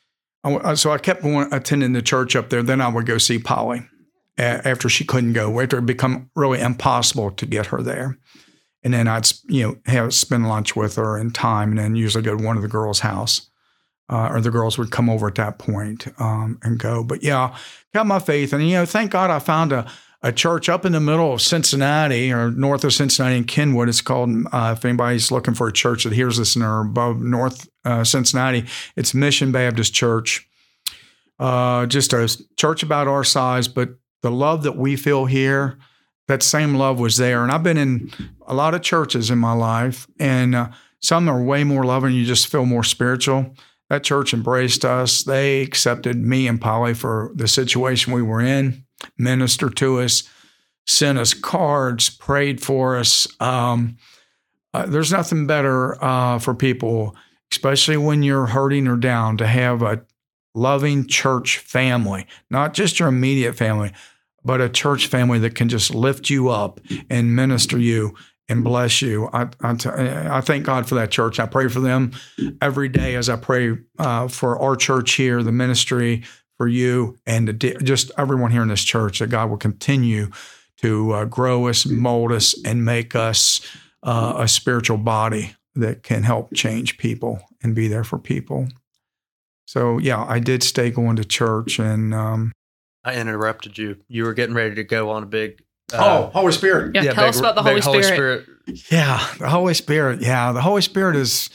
and so I kept attending the church up there. Then I would go see Polly after she couldn't go, after it become really impossible to get her there. And then I'd, spend lunch with her and time, and then usually go to one of the girls' house. Or the girls would come over at that point and go. But yeah, got my faith. And, thank God I found a church up in the middle of Cincinnati or north of Cincinnati in Kenwood. It's called, if anybody's looking for a church that hears this and are above North Cincinnati, it's Mission Baptist Church. Just a church about our size, but the love that we feel here, that same love was there. And I've been in a lot of churches in my life, and some are way more loving. You just feel more spiritual. That church embraced us. They accepted me and Polly for the situation we were in, ministered to us, sent us cards, prayed for us. There's nothing better for people, especially when you're hurting or down, to have a loving church family, not just your immediate family, but a church family that can just lift you up and minister you and bless you. I thank God for that church. I pray for them every day as I pray for our church here, the ministry, for you, and just everyone here in this church, that God will continue to grow us, mold us, and make us a spiritual body that can help change people and be there for people. So, yeah, I did stay going to church. And I interrupted you. You were getting ready to go on a big... Holy Spirit. Yeah, tell us about the Holy Spirit. Yeah, the Holy Spirit. Yeah, the Holy Spirit is,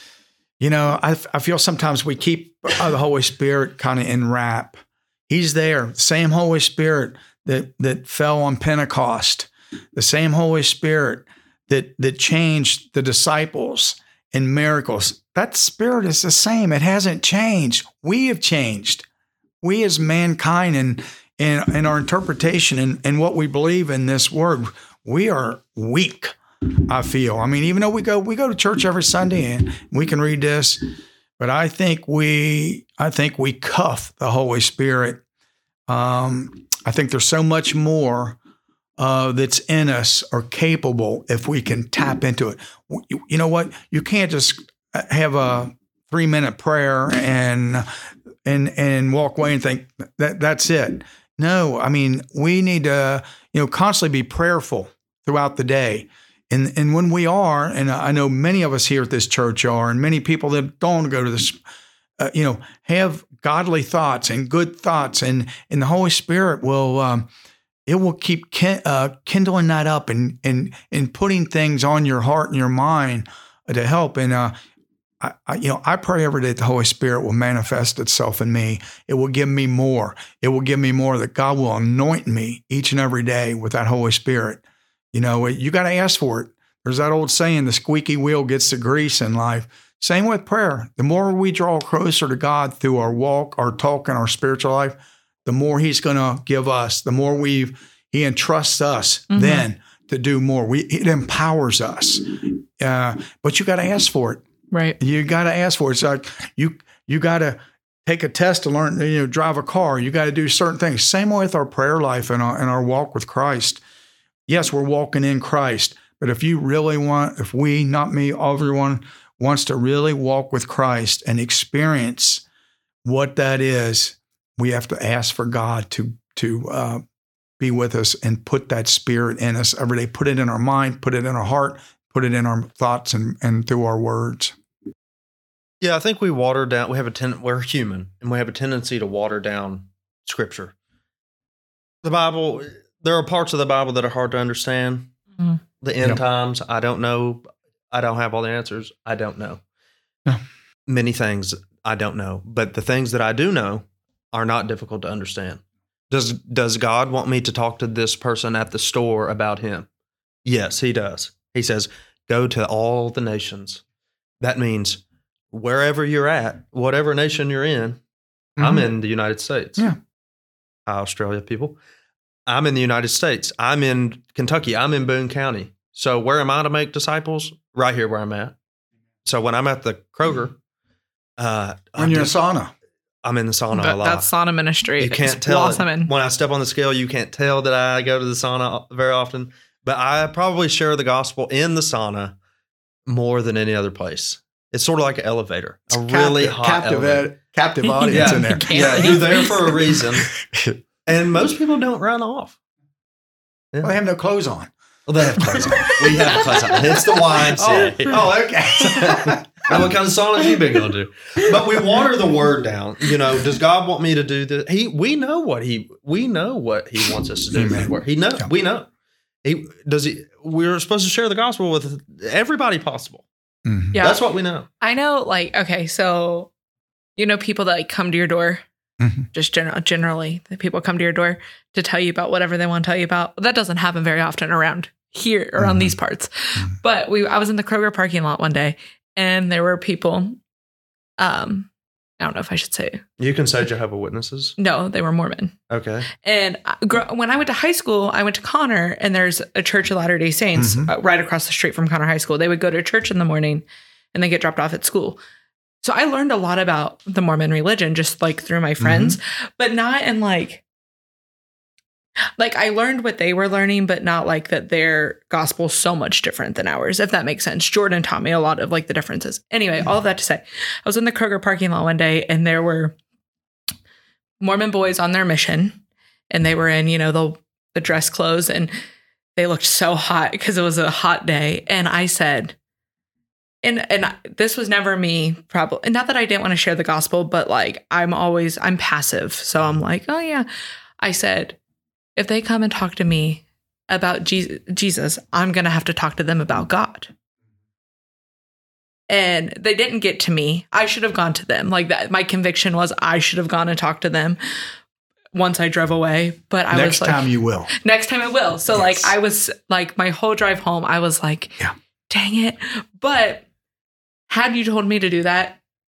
I feel sometimes we keep the Holy Spirit kind of in wrap. He's there. The same Holy Spirit that fell on Pentecost. The same Holy Spirit that changed the disciples in miracles. That Spirit is the same. It hasn't changed. We have changed. We as mankind and our interpretation and what we believe in this word, we are weak, I feel. I mean, even though we go to church every Sunday and we can read this, but I think we cuff the Holy Spirit. I think there's so much more that's in us or capable if we can tap into it. You know what? You can't just have a 3-minute prayer and walk away and think that's it. No, I mean, we need to, constantly be prayerful throughout the day. And when we are, and I know many of us here at this church are, and many people that don't go to this, have godly thoughts and good thoughts, and the Holy Spirit will, it will keep kindling that up and putting things on your heart and your mind to help. And I pray every day that the Holy Spirit will manifest itself in me. It will give me more. It will give me more, that God will anoint me each and every day with that Holy Spirit. You got to ask for it. There's that old saying, the squeaky wheel gets the grease in life. Same with prayer. The more we draw closer to God through our walk, our talk, and our spiritual life, the more He's going to give us, the more He entrusts us then to do more. It empowers us. But you got to ask for it. Right. You got to ask for it. It's like you got to take a test to learn, drive a car. You got to do certain things. Same way with our prayer life and our walk with Christ. Yes, we're walking in Christ. But if you really want, if we, not me, everyone wants to really walk with Christ and experience what that is, we have to ask for God to be with us and put that spirit in us every day. Put it in our mind, put it in our heart, put it in our thoughts and through our words. Yeah, I think we water down. We're human, and we have a tendency to water down Scripture. The Bible. There are parts of the Bible that are hard to understand. Mm-hmm. The end times, I don't know. I don't have all the answers. I don't know. No. Many things I don't know, but the things that I do know are not difficult to understand. Does God want me to talk to this person at the store about him? Yes, he does. He says, go to all the nations. That means wherever you're at, whatever nation you're in, mm-hmm. I'm in the United States. Yeah. Hi, Australia people. I'm in the United States. I'm in Kentucky. I'm in Boone County. So where am I to make disciples? Right here where I'm at. So when I'm at the Kroger. When you're in sauna. I'm in the sauna a lot. That's sauna ministry. You can't tell. When I step on the scale, you can't tell that I go to the sauna very often. But I probably share the gospel in the sauna more than any other place. It's sort of like an elevator. Really hot elevator. Captive audience in there. Yeah, you're there for a reason. And most people don't run off. Yeah. Well, they have no clothes on. Well, they have clothes on. We have clothes on. It's the YMCA. Oh, okay. Now, what kind of saunas you been going to? But we water the word down. Does God want me to do this? We know what he wants us to do. Amen. We know. We're supposed to share the gospel with everybody possible. Mm-hmm. Yeah. That's what we know. I know, okay, so people that come to your door. Mm-hmm. Just generally, the people come to your door to tell you about whatever they want to tell you about. That doesn't happen very often around here, around mm-hmm. these parts. Mm-hmm. But I was in the Kroger parking lot one day, and there were people. I don't know if I should say. You can say Jehovah's Witnesses. No, they were Mormon. Okay. And when I went to high school, I went to Connor, and there's a Church of Latter-day Saints mm-hmm. Right across the street from Connor High School. They would go to church in the morning, and they get dropped off at school. So I learned a lot about the Mormon religion just through my friends, mm-hmm. but not in like I learned what they were learning, but not that their gospel's so much different than ours, if that makes sense. Jordan taught me a lot of the differences. Anyway, all of that to say, I was in the Kroger parking lot one day, and there were Mormon boys on their mission, and they were in, the dress clothes, and they looked so hot because it was a hot day. And I said, And this was never me, probably. And not that I didn't want to share the gospel, but I'm passive. So I'm like, oh yeah. I said, if they come and talk to me about Jesus, I'm going to have to talk to them about God. And they didn't get to me. I should have gone to them. That. My conviction was I should have gone and talked to them once I drove away. But I was next time you will. Next time I will. So yes. I was my whole drive home, I was yeah. Dang it. But had you told me to do that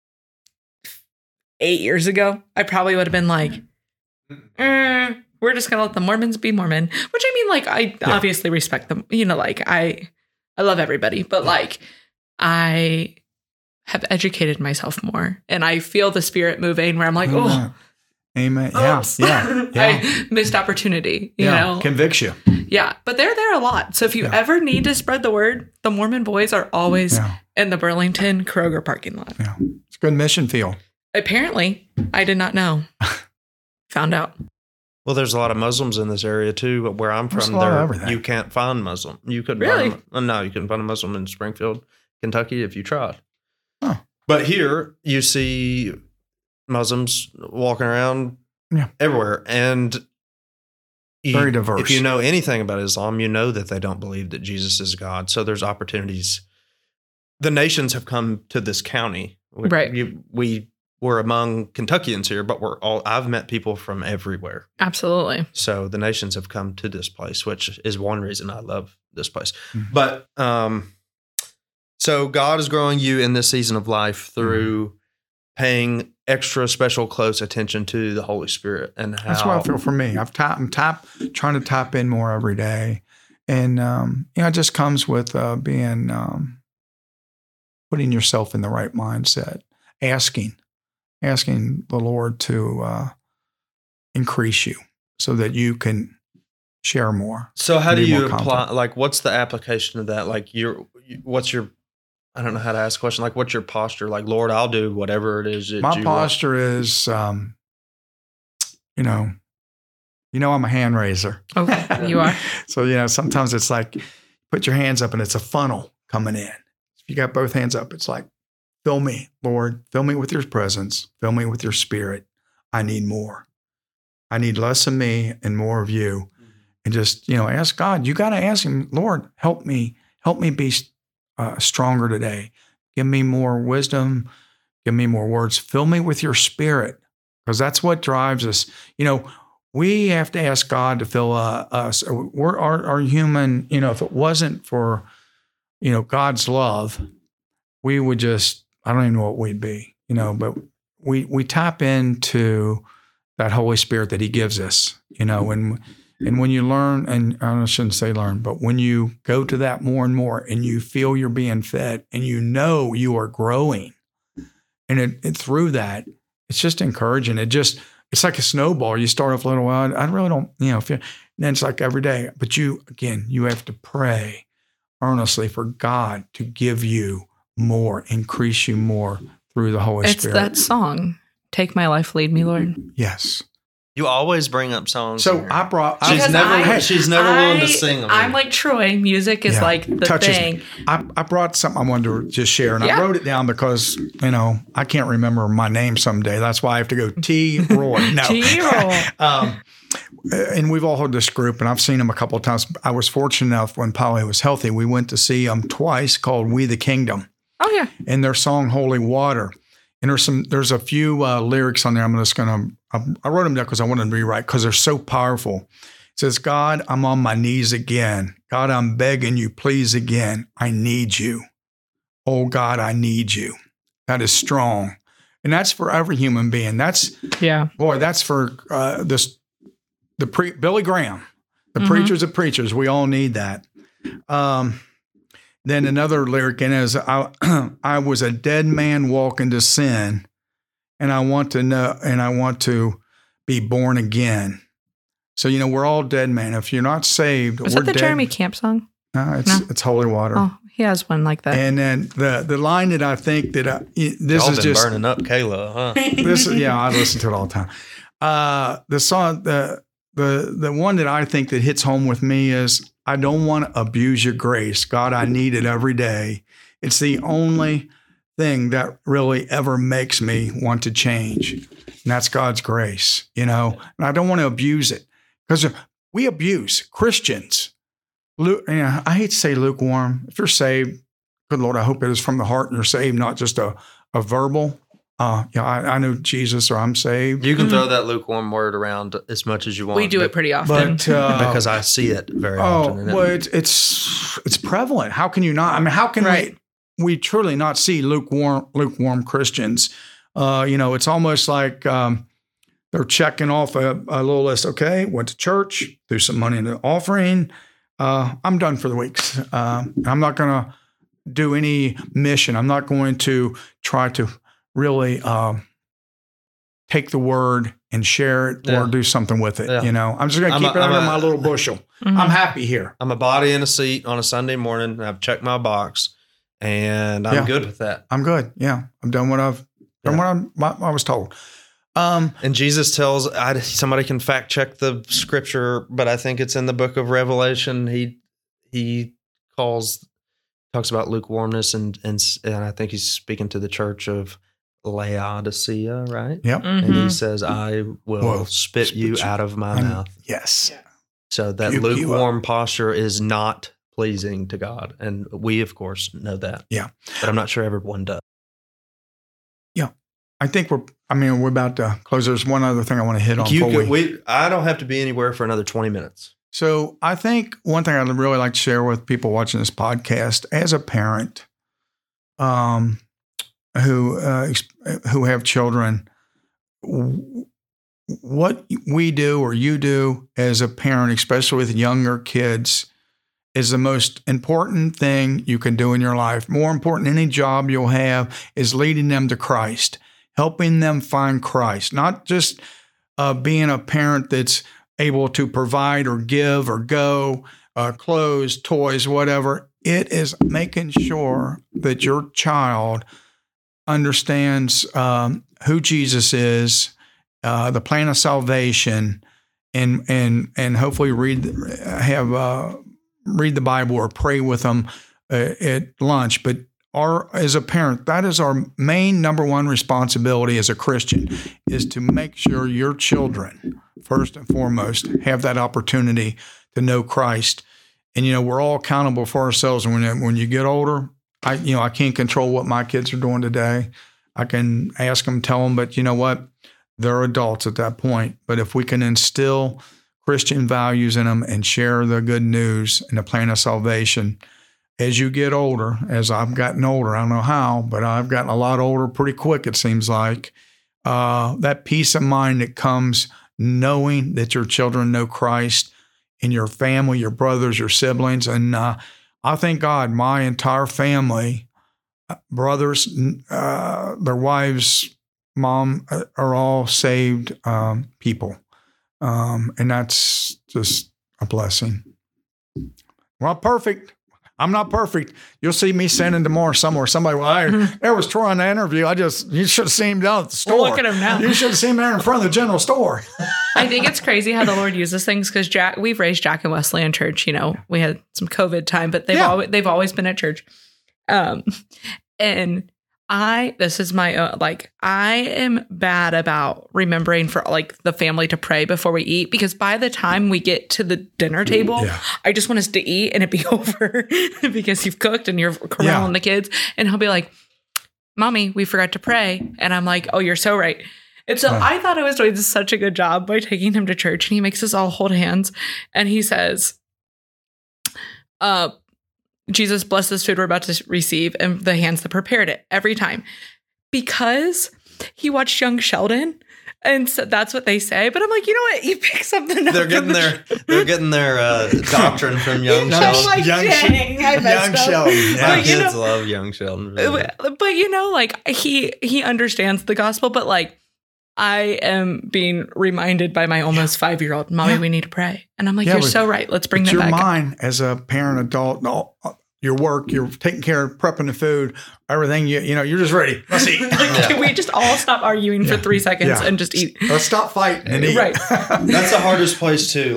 8 years ago, I probably would have been we're just going to let the Mormons be Mormon, which I obviously respect them. I love everybody, but I have educated myself more, and I feel the Spirit moving where I'm oh, amen. Yeah. Yeah. I missed opportunity, you know, convicts you. Yeah. But they're there a lot. So if you ever need to spread the word, the Mormon boys are always in the Burlington Kroger parking lot. Yeah. It's a good mission field. Apparently, I did not know. Found out. Well, there's a lot of Muslims in this area too. Where I'm from, you can't find Muslim. You couldn't really? No, you couldn't find a Muslim in Springfield, Kentucky, if you tried. Huh. But here you see Muslims walking around everywhere, and very diverse. If you know anything about Islam, you know that they don't believe that Jesus is God. So there's opportunities. The nations have come to this county. Right. We're among Kentuckians here, but I've met people from everywhere. Absolutely. So the nations have come to this place, which is one reason I love this place. Mm-hmm. But so God is growing you in this season of life through paying extra special close attention to the Holy Spirit. And how that's what I feel for me. I'm trying to tap in more every day. And, it just comes with putting yourself in the right mindset, asking. asking the Lord to increase you so that you can share more. So how do Be you more apply? confident. Like, what's the application of that? Like, what's your? I don't know how to ask a question. Like, what's your posture? Like, Lord, I'll do whatever it is that My you posture is, I'm a hand raiser. Okay, you are. So, sometimes it's like put your hands up and it's a funnel coming in. If you got both hands up, it's like, fill me, Lord, fill me with your presence, fill me with your spirit. I need more. I need less of me and more of you. And just, ask God. You got to ask him, Lord, help me be stronger today. Give me more wisdom. Give me more words. Fill me with your spirit, because that's what drives us. We have to ask God to fill us. We're our human, if it wasn't for, God's love, we would just, I don't even know what we'd be, but we tap into that Holy Spirit that he gives us, and when you learn, and I shouldn't say learn, but when you go to that more and more and you feel you're being fed and you are growing, and it through that, it's just encouraging. It's like a snowball. You start off a little while. I really don't, and then it's like every day. But you have to pray earnestly for God to give you more, increase you more through the Holy Spirit. It's that song, Take My Life, Lead Me, Lord. Yes. You always bring up songs. So here. she's never willing to sing them. I'm like Troy. Music is like the touches thing. me. I brought something I wanted to just share, and Yeah. I wrote it down because I can't remember my name someday. That's why I have to go T. Roy. No, T-Roy. and we've all heard this group, and I've seen them a couple of times. I was fortunate enough when Polly was healthy, we went to see them twice, called We the Kingdom, Oh yeah. and their song Holy Water. And there's a few lyrics on there. I wrote them down because I wanted them to be right, because they're so powerful. It says, God, I'm on my knees again. God, I'm begging you, please again. I need you. Oh God, I need you. That is strong. And that's for every human being. That's for Billy Graham, the preachers of preachers. We all need that. Then another lyric in it is, I was a dead man walking to sin, and I want to be born again. So, we're all dead man. If you're not saved, Was we're that the dead. Jeremy Camp song? No, it's Holy Water. Oh, he has one like that. And then the line that I think that this Y'all is been just burning up Kayla, huh? this is, I listen to it all the time. The song, the one that I think that hits home with me is, I don't want to abuse your grace. God, I need it every day. It's the only thing that really ever makes me want to change. And that's God's grace, and I don't want to abuse it, because we abuse Christians. I hate to say lukewarm. If you're saved, good Lord, I hope it is from the heart and you're saved, not just a verbal. I know Jesus, or I'm saved. You can throw that lukewarm word around as much as you want. We do it pretty often. But because I see it very often. well, it's prevalent. How can you not? I mean, how can we truly not see lukewarm Christians? It's almost like they're checking off a little list. Okay, went to church, threw some money in the offering. I'm done for the week. I'm not going to do any mission. I'm not going to try to really take the word and share it or do something with it. I'm just going to keep it under my little bushel. Mm-hmm. I'm happy here. I'm a body in a seat on a Sunday morning, and I've checked my box, and I'm good with that. I'm good. Yeah, I've done what I was told. And Jesus tells, somebody can fact check the scripture, but I think it's in the book of Revelation. He talks about lukewarmness, and I think he's speaking to the church of Laodicea, right? Yep. Mm-hmm. And he says, I will spit you out of my mouth. Yes. Yeah. So that lukewarm posture is not pleasing to God. And we, of course, know that. Yeah. But I'm not sure everyone does. Yeah. I think we're about to close. There's one other thing I want to hit on. I don't have to be anywhere for another 20 minutes. So I think one thing I'd really like to share with people watching this podcast, as a parent, who have children, what we do or you do as a parent, especially with younger kids, is the most important thing you can do in your life. More important than any job you'll have is leading them to Christ. helping them find Christ, not just being a parent that's able to provide or give or go, clothes, toys, whatever. It is making sure that your child understands who Jesus is, the plan of salvation, and hopefully read the Bible or pray with them at lunch. But as a parent, that is our main number one responsibility as a Christian, is to make sure your children, first and foremost, have that opportunity to know Christ. And, we're all accountable for ourselves. And when you get older, I can't control what my kids are doing today. I can ask them, tell them, but you know what? They're adults at that point. But if we can instill Christian values in them and share the good news and the plan of salvation, as you get older, as I've gotten older, I don't know how, but I've gotten a lot older pretty quick, it seems like, that peace of mind that comes knowing that your children know Christ and your family, your brothers, your siblings. And I thank God my entire family, brothers, their wives, mom, are all saved people. And that's just a blessing. Well, perfect. I'm not perfect. You'll see me sending tomorrow somewhere. Somebody, there was Troy in the interview. You should have seen him down at the store. Well, look at him now. You should have seen him there in front of the general store. I think it's crazy how the Lord uses things, because we've raised Jack and Wesley in church. We had some COVID time, but they've always been at church. And this is my I am bad about remembering for the family to pray before we eat, because by the time we get to the dinner table, I just want us to eat and it be over because you've cooked and you're corralling the kids. And he'll be like, Mommy, we forgot to pray. And I'm like, oh, you're so right. And so I thought I was doing such a good job by taking him to church, and he makes us all hold hands and he says, Jesus, bless this food we're about to receive and the hands that prepared it, every time, because he watched Young Sheldon. And so that's what they say. But I'm like, you know what? You pick something up. They're getting their doctrine from Young Sheldon. I'm like, dang, I messed up. Sheldon. My kids love Young Sheldon. Really. But he understands the gospel, but I am being reminded by my almost 5-year-old, Mommy, we need to pray. And I'm like, you're so right. Let's bring that back. Your mind as a parent, adult, your work, you're taking care of prepping the food, everything, you're just ready. Let's eat. Can we just all stop arguing for 3 seconds and just eat? Let's stop fighting and eat. Right. That's the hardest place too.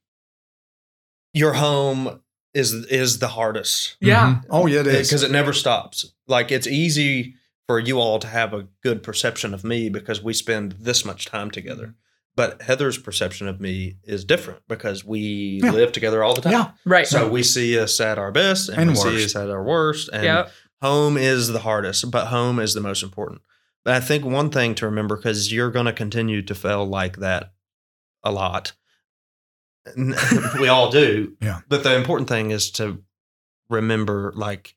Your home is the hardest. Yeah. Mm-hmm. Oh, yeah, it is. Because it never stops. It's easy for you all to have a good perception of me because we spend this much time together. But Heather's perception of me is different because we live together all the time. Yeah. Right. So we see us at our best and we see us at our worst. And home is the hardest, but home is the most important. But I think one thing to remember, because you're going to continue to fail like that a lot. We all do. Yeah. But the important thing is to remember,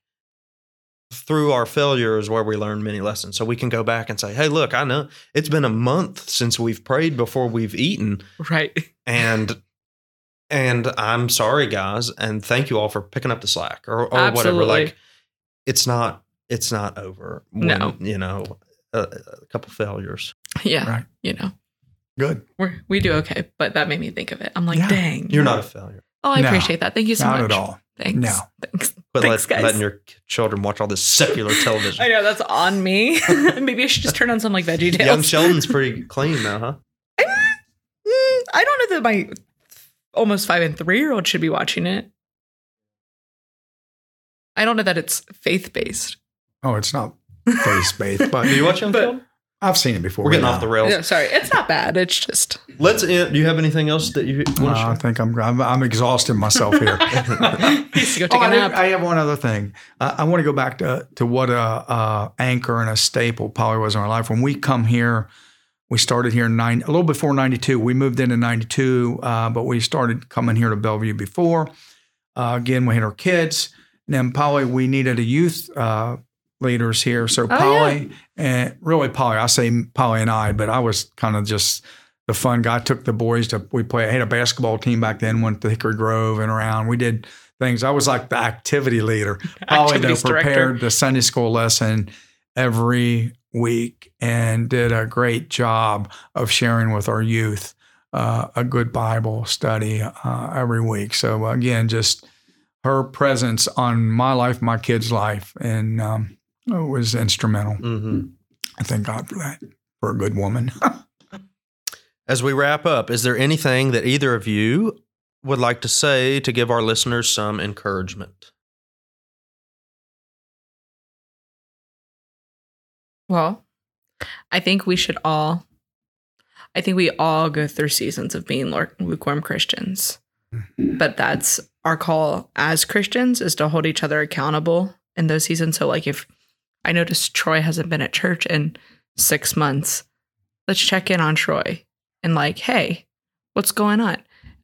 through our failures where we learn many lessons. So we can go back and say, hey, look, I know it's been a month since we've prayed before we've eaten. Right. And I'm sorry, guys. And thank you all for picking up the slack or whatever. It's not over. When, a couple failures. Yeah. Right. Good. We do okay. But that made me think of it. I'm like, dang. You're not a failure. Oh, I appreciate that. Thank you so much. Not at all. Thanks. No. Thanks. But Thanks, guys. letting your children watch all this secular television. I know, that's on me. Maybe I should just turn on some VeggieTales. Young Sheldon's pretty clean now, huh? I don't know that my almost 5 and 3-year-old should be watching it. I don't know that it's faith-based. Oh, it's not faith-based. But do you watch Young Sheldon? I've seen it before. We're getting off the rails. No, sorry. It's not bad. It's just... Do you have anything else that you want to share? I think I'm exhausting myself here. Needs to go take a nap. I have one other thing. I want to go back to what a anchor and a staple Polly was in our life. When we come here, we started here in a little before 92. We moved in 92, but we started coming here to Bellevue before. Again, we had our kids. And then Polly, we needed a youth leaders here. So Polly, and really Polly, I say Polly and I, but I was kind of just the fun guy. I took the boys I had a basketball team back then, went to Hickory Grove and around. We did things. I was like the activity leader. Polly prepared the Sunday school lesson every week and did a great job of sharing with our youth a good Bible study every week. So again, just her presence on my life, my kids' life, and was instrumental. Mm-hmm. I thank God for that, for a good woman. As we wrap up, is there anything that either of you would like to say to give our listeners some encouragement? Well, I think we all go through seasons of being lukewarm Christians. But that's our call as Christians, is to hold each other accountable in those seasons. So like, if I noticed Troy hasn't been at church in 6 months, let's check in on Troy and like, hey, what's going on?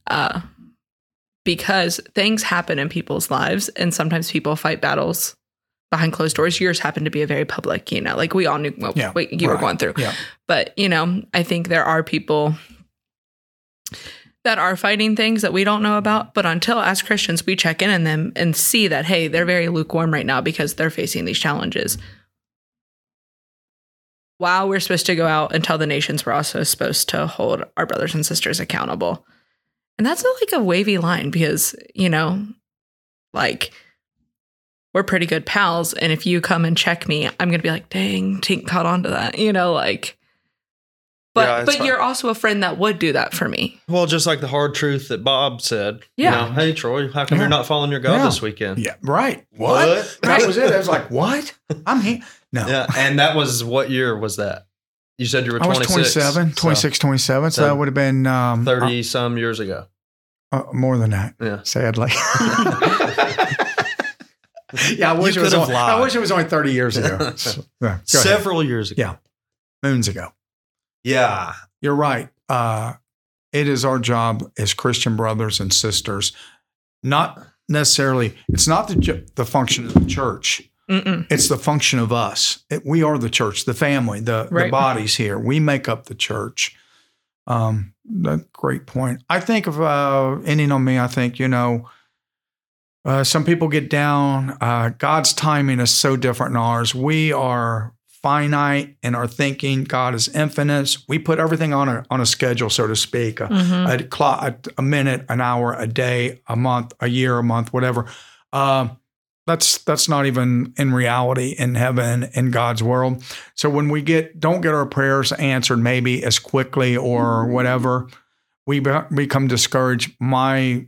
Because things happen in people's lives, and sometimes people fight battles behind closed doors. Yours happened to be a very public, like we all knew what you were going through. Yeah. But, I think there are people that are fighting things that we don't know about. But until, as Christians, we check in on them and see that, hey, they're very lukewarm right now because they're facing these challenges. While we're supposed to go out and tell the nations, we're also supposed to hold our brothers and sisters accountable. And that's like a wavy line because, like, we're pretty good pals. And if you come and check me, I'm going to be like, dang, Tink caught on to that, But you're also a friend that would do that for me. Well, just like the hard truth that Bob said. Yeah. Hey, Troy, how come you're not following your God this weekend? Yeah, right. What? That was it. I was like, what? I'm here. No. Yeah, and that was, what year was that? You said you were 26. I was 27. So that would have been 30 some years ago. More than that. Yeah. Sadly. Yeah, I wish it was only 30 years ago. So, Several years ago. Yeah. Moons ago. Yeah. You're right. It is our job as Christian brothers and sisters, not necessarily, it's not the function of the church. Mm-mm. It's the function of us. We are the church, the family, the bodies here. We make up the church. That's a great point. I think of ending on me, I think, some people get down. God's timing is so different than ours. We are finite in our thinking. God is infinite. We put everything on a schedule, so to speak, a clock, a minute, an hour, a day, a month, a year, a month, whatever. That's not even in reality in heaven, in God's world. So when we don't get our prayers answered maybe as quickly or whatever, we become discouraged. My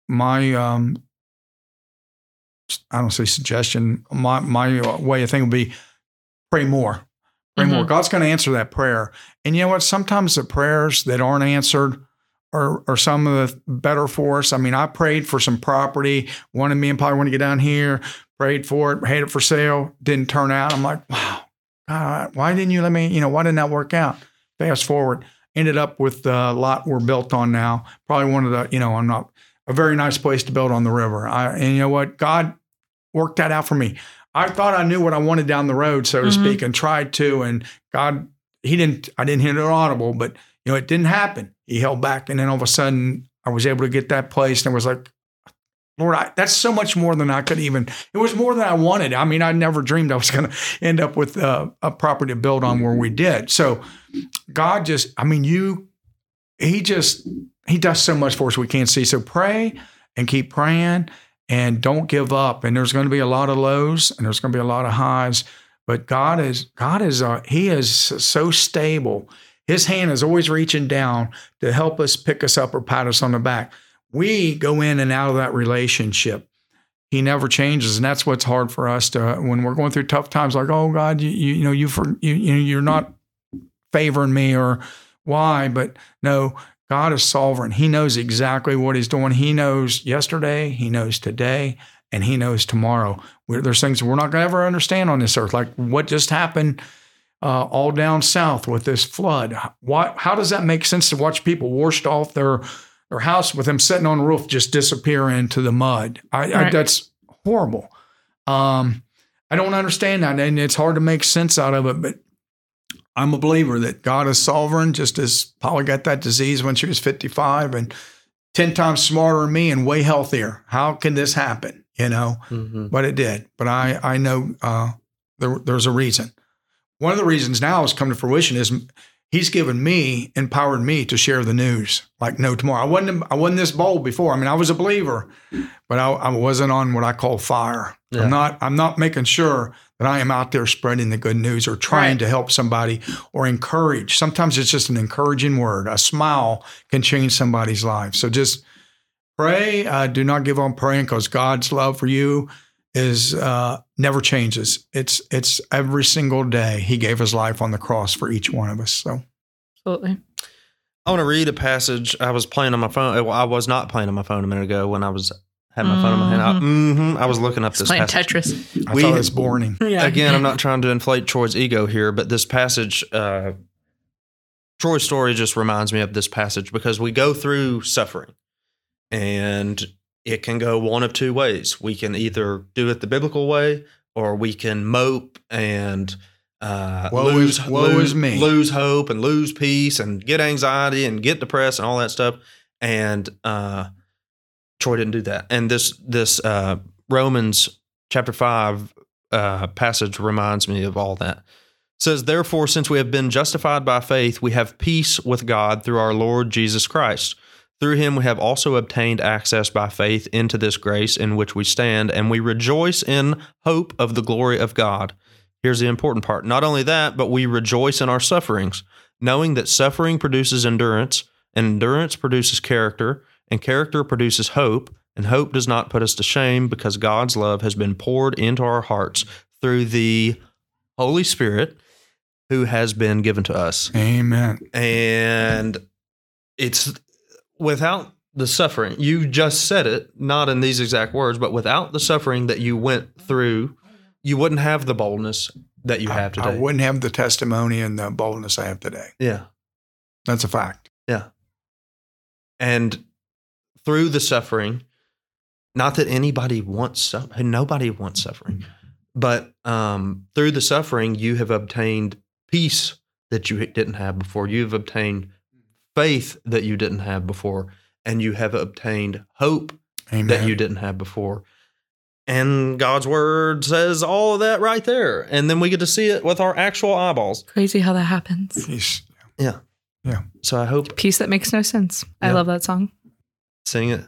I don't say suggestion. My way of thinking would be pray more. Pray more. God's going to answer that prayer. And you know what? Sometimes the prayers that aren't answered are some of the better for us. I mean, I prayed for some property, wanted me and Polly want to get down here, prayed for it, had it for sale, didn't turn out. I'm like, wow, God, why didn't you let me, why didn't that work out? Fast forward, ended up with the lot we're built on now. Probably one of the, a very nice place to build on the river. And you know what? God worked that out for me. I thought I knew what I wanted down the road, so to speak, and tried to. And God, I didn't hear it audible, but it didn't happen. He held back. And then all of a sudden I was able to get that place. And I was like, Lord, that's so much more than I could even, it was more than I wanted. I mean, I never dreamed I was going to end up with a property to build on where we did. So God he does so much for us we can't see. So pray and keep praying and don't give up. And there's going to be a lot of lows and there's going to be a lot of highs, but God is he is so stable. His hand is always reaching down to help us, pick us up, or pat us on the back. We go in and out of that relationship. He never changes, and that's what's hard for us to when we're going through tough times. Like, oh God, you're not favoring me, or why? But no, God is sovereign. He knows exactly what He's doing. He knows yesterday, He knows today, and He knows tomorrow. There's things we're not going to ever understand on this earth, like what just happened. All down south with this flood. How does that make sense to watch people washed off their house with them sitting on the roof just disappear into the mud? That's horrible. I don't understand that, and it's hard to make sense out of it, but I'm a believer that God is sovereign, just as Polly got that disease when she was 55 and 10 times smarter than me and way healthier. How can this happen? But it did. But I know there's a reason. one of the reasons now has come to fruition is he's empowered me to share the news like no tomorrow. I wasn't this bold before. I mean, I was a believer, but I wasn't on what I call fire. Yeah. I'm not making sure that I am out there spreading the good news or trying to help somebody or encourage. Sometimes it's just an encouraging word. A smile can change somebody's life. So just pray. Do not give on praying, because God's love for you is never changes. It's every single day. He gave his life on the cross for each one of us. So, absolutely. I want to read a passage. I was playing on my phone. Well, I was not playing on my phone a minute ago when I had my phone in my hand. I was looking up this playing passage. Tetris. I thought it was boring. Yeah. Again, I'm not trying to inflate Troy's ego here, but this passage, Troy's story just reminds me of this passage, because we go through suffering, and it can go one of two ways. We can either do it the biblical way, or we can mope and lose hope and lose peace and get anxiety and get depressed and all that stuff. And Troy didn't do that. And this Romans chapter 5 passage reminds me of all that. It says, therefore, since we have been justified by faith, we have peace with God through our Lord Jesus Christ. Through him we have also obtained access by faith into this grace in which we stand, and we rejoice in hope of the glory of God. Here's the important part. Not only that, but we rejoice in our sufferings, knowing that suffering produces endurance, and endurance produces character, and character produces hope, and hope does not put us to shame, because God's love has been poured into our hearts through the Holy Spirit who has been given to us. Amen. And it's without the suffering, you just said it, not in these exact words, but without the suffering that you went through, you wouldn't have the boldness that you have today. I wouldn't have the testimony and the boldness I have today. Yeah. That's a fact. Yeah. And through the suffering, not that nobody wants suffering, but through the suffering, you have obtained peace that you didn't have before. You've obtained faith that you didn't have before, and you have obtained hope that you didn't have before. And God's word says all of that right there. And then we get to see it with our actual eyeballs. Crazy how that happens. Peace. Yeah. Yeah. So I hope. Peace that makes no sense. I love that song. Sing it.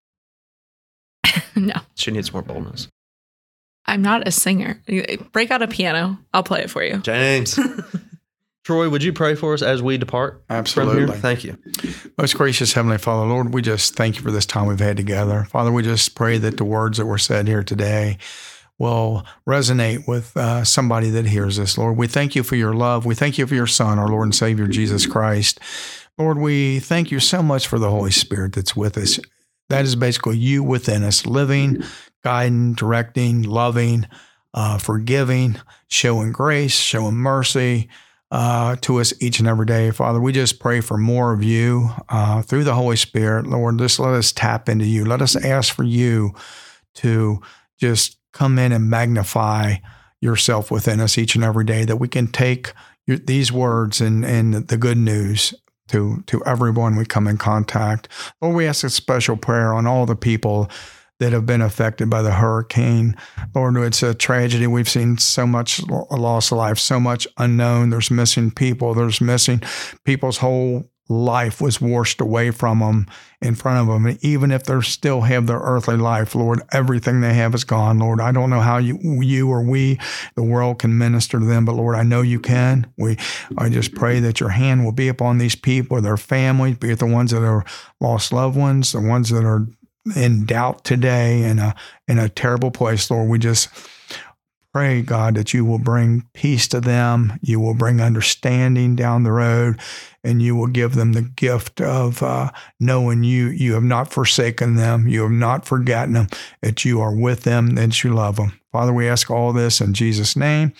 No. She needs more boldness. I'm not a singer. Break out a piano. I'll play it for you. James. Troy, would you pray for us as we depart? Absolutely. From here? Thank you. Most gracious Heavenly Father, Lord, we just thank you for this time we've had together. Father, we just pray that the words that were said here today will resonate with somebody that hears this. Lord, we thank you for your love. We thank you for your Son, our Lord and Savior, Jesus Christ. Lord, we thank you so much for the Holy Spirit that's with us. That is basically you within us, living, guiding, directing, loving, forgiving, showing grace, showing mercy, to us each and every day. Father, we just pray for more of you through the Holy Spirit. Lord, just let us tap into you. Let us ask for you to just come in and magnify yourself within us each and every day, that we can take these words and the good news to everyone we come in contact. Lord, we ask a special prayer on all the people that have been affected by the hurricane. Lord, it's a tragedy. We've seen so much loss of life, so much unknown. There's missing people. There's missing people's whole life was washed away from them, in front of them. And even if they still have their earthly life, Lord, everything they have is gone. Lord, I don't know how you or we, the world, can minister to them, but Lord, I know you can. I just pray that your hand will be upon these people, their families, be it the ones that are lost loved ones, the ones that are in doubt today, in a terrible place. Lord, we just pray, God, that you will bring peace to them. You will bring understanding down the road, and you will give them the gift of knowing you have not forsaken them. You have not forgotten them, that you are with them, that you love them. Father, we ask all this in Jesus' name.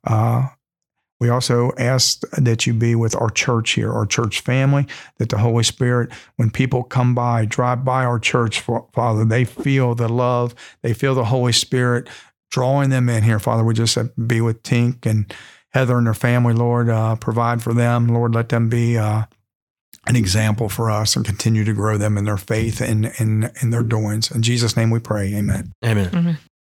We also ask that you be with our church here, our church family, that the Holy Spirit, when people come by, drive by our church, Father, they feel the love, they feel the Holy Spirit drawing them in here. Father, we just be with Tink and Heather and their family, Lord. Provide for them. Lord, let them be an example for us and continue to grow them in their faith and in their doings. In Jesus' name we pray. Amen. Amen. Mm-hmm.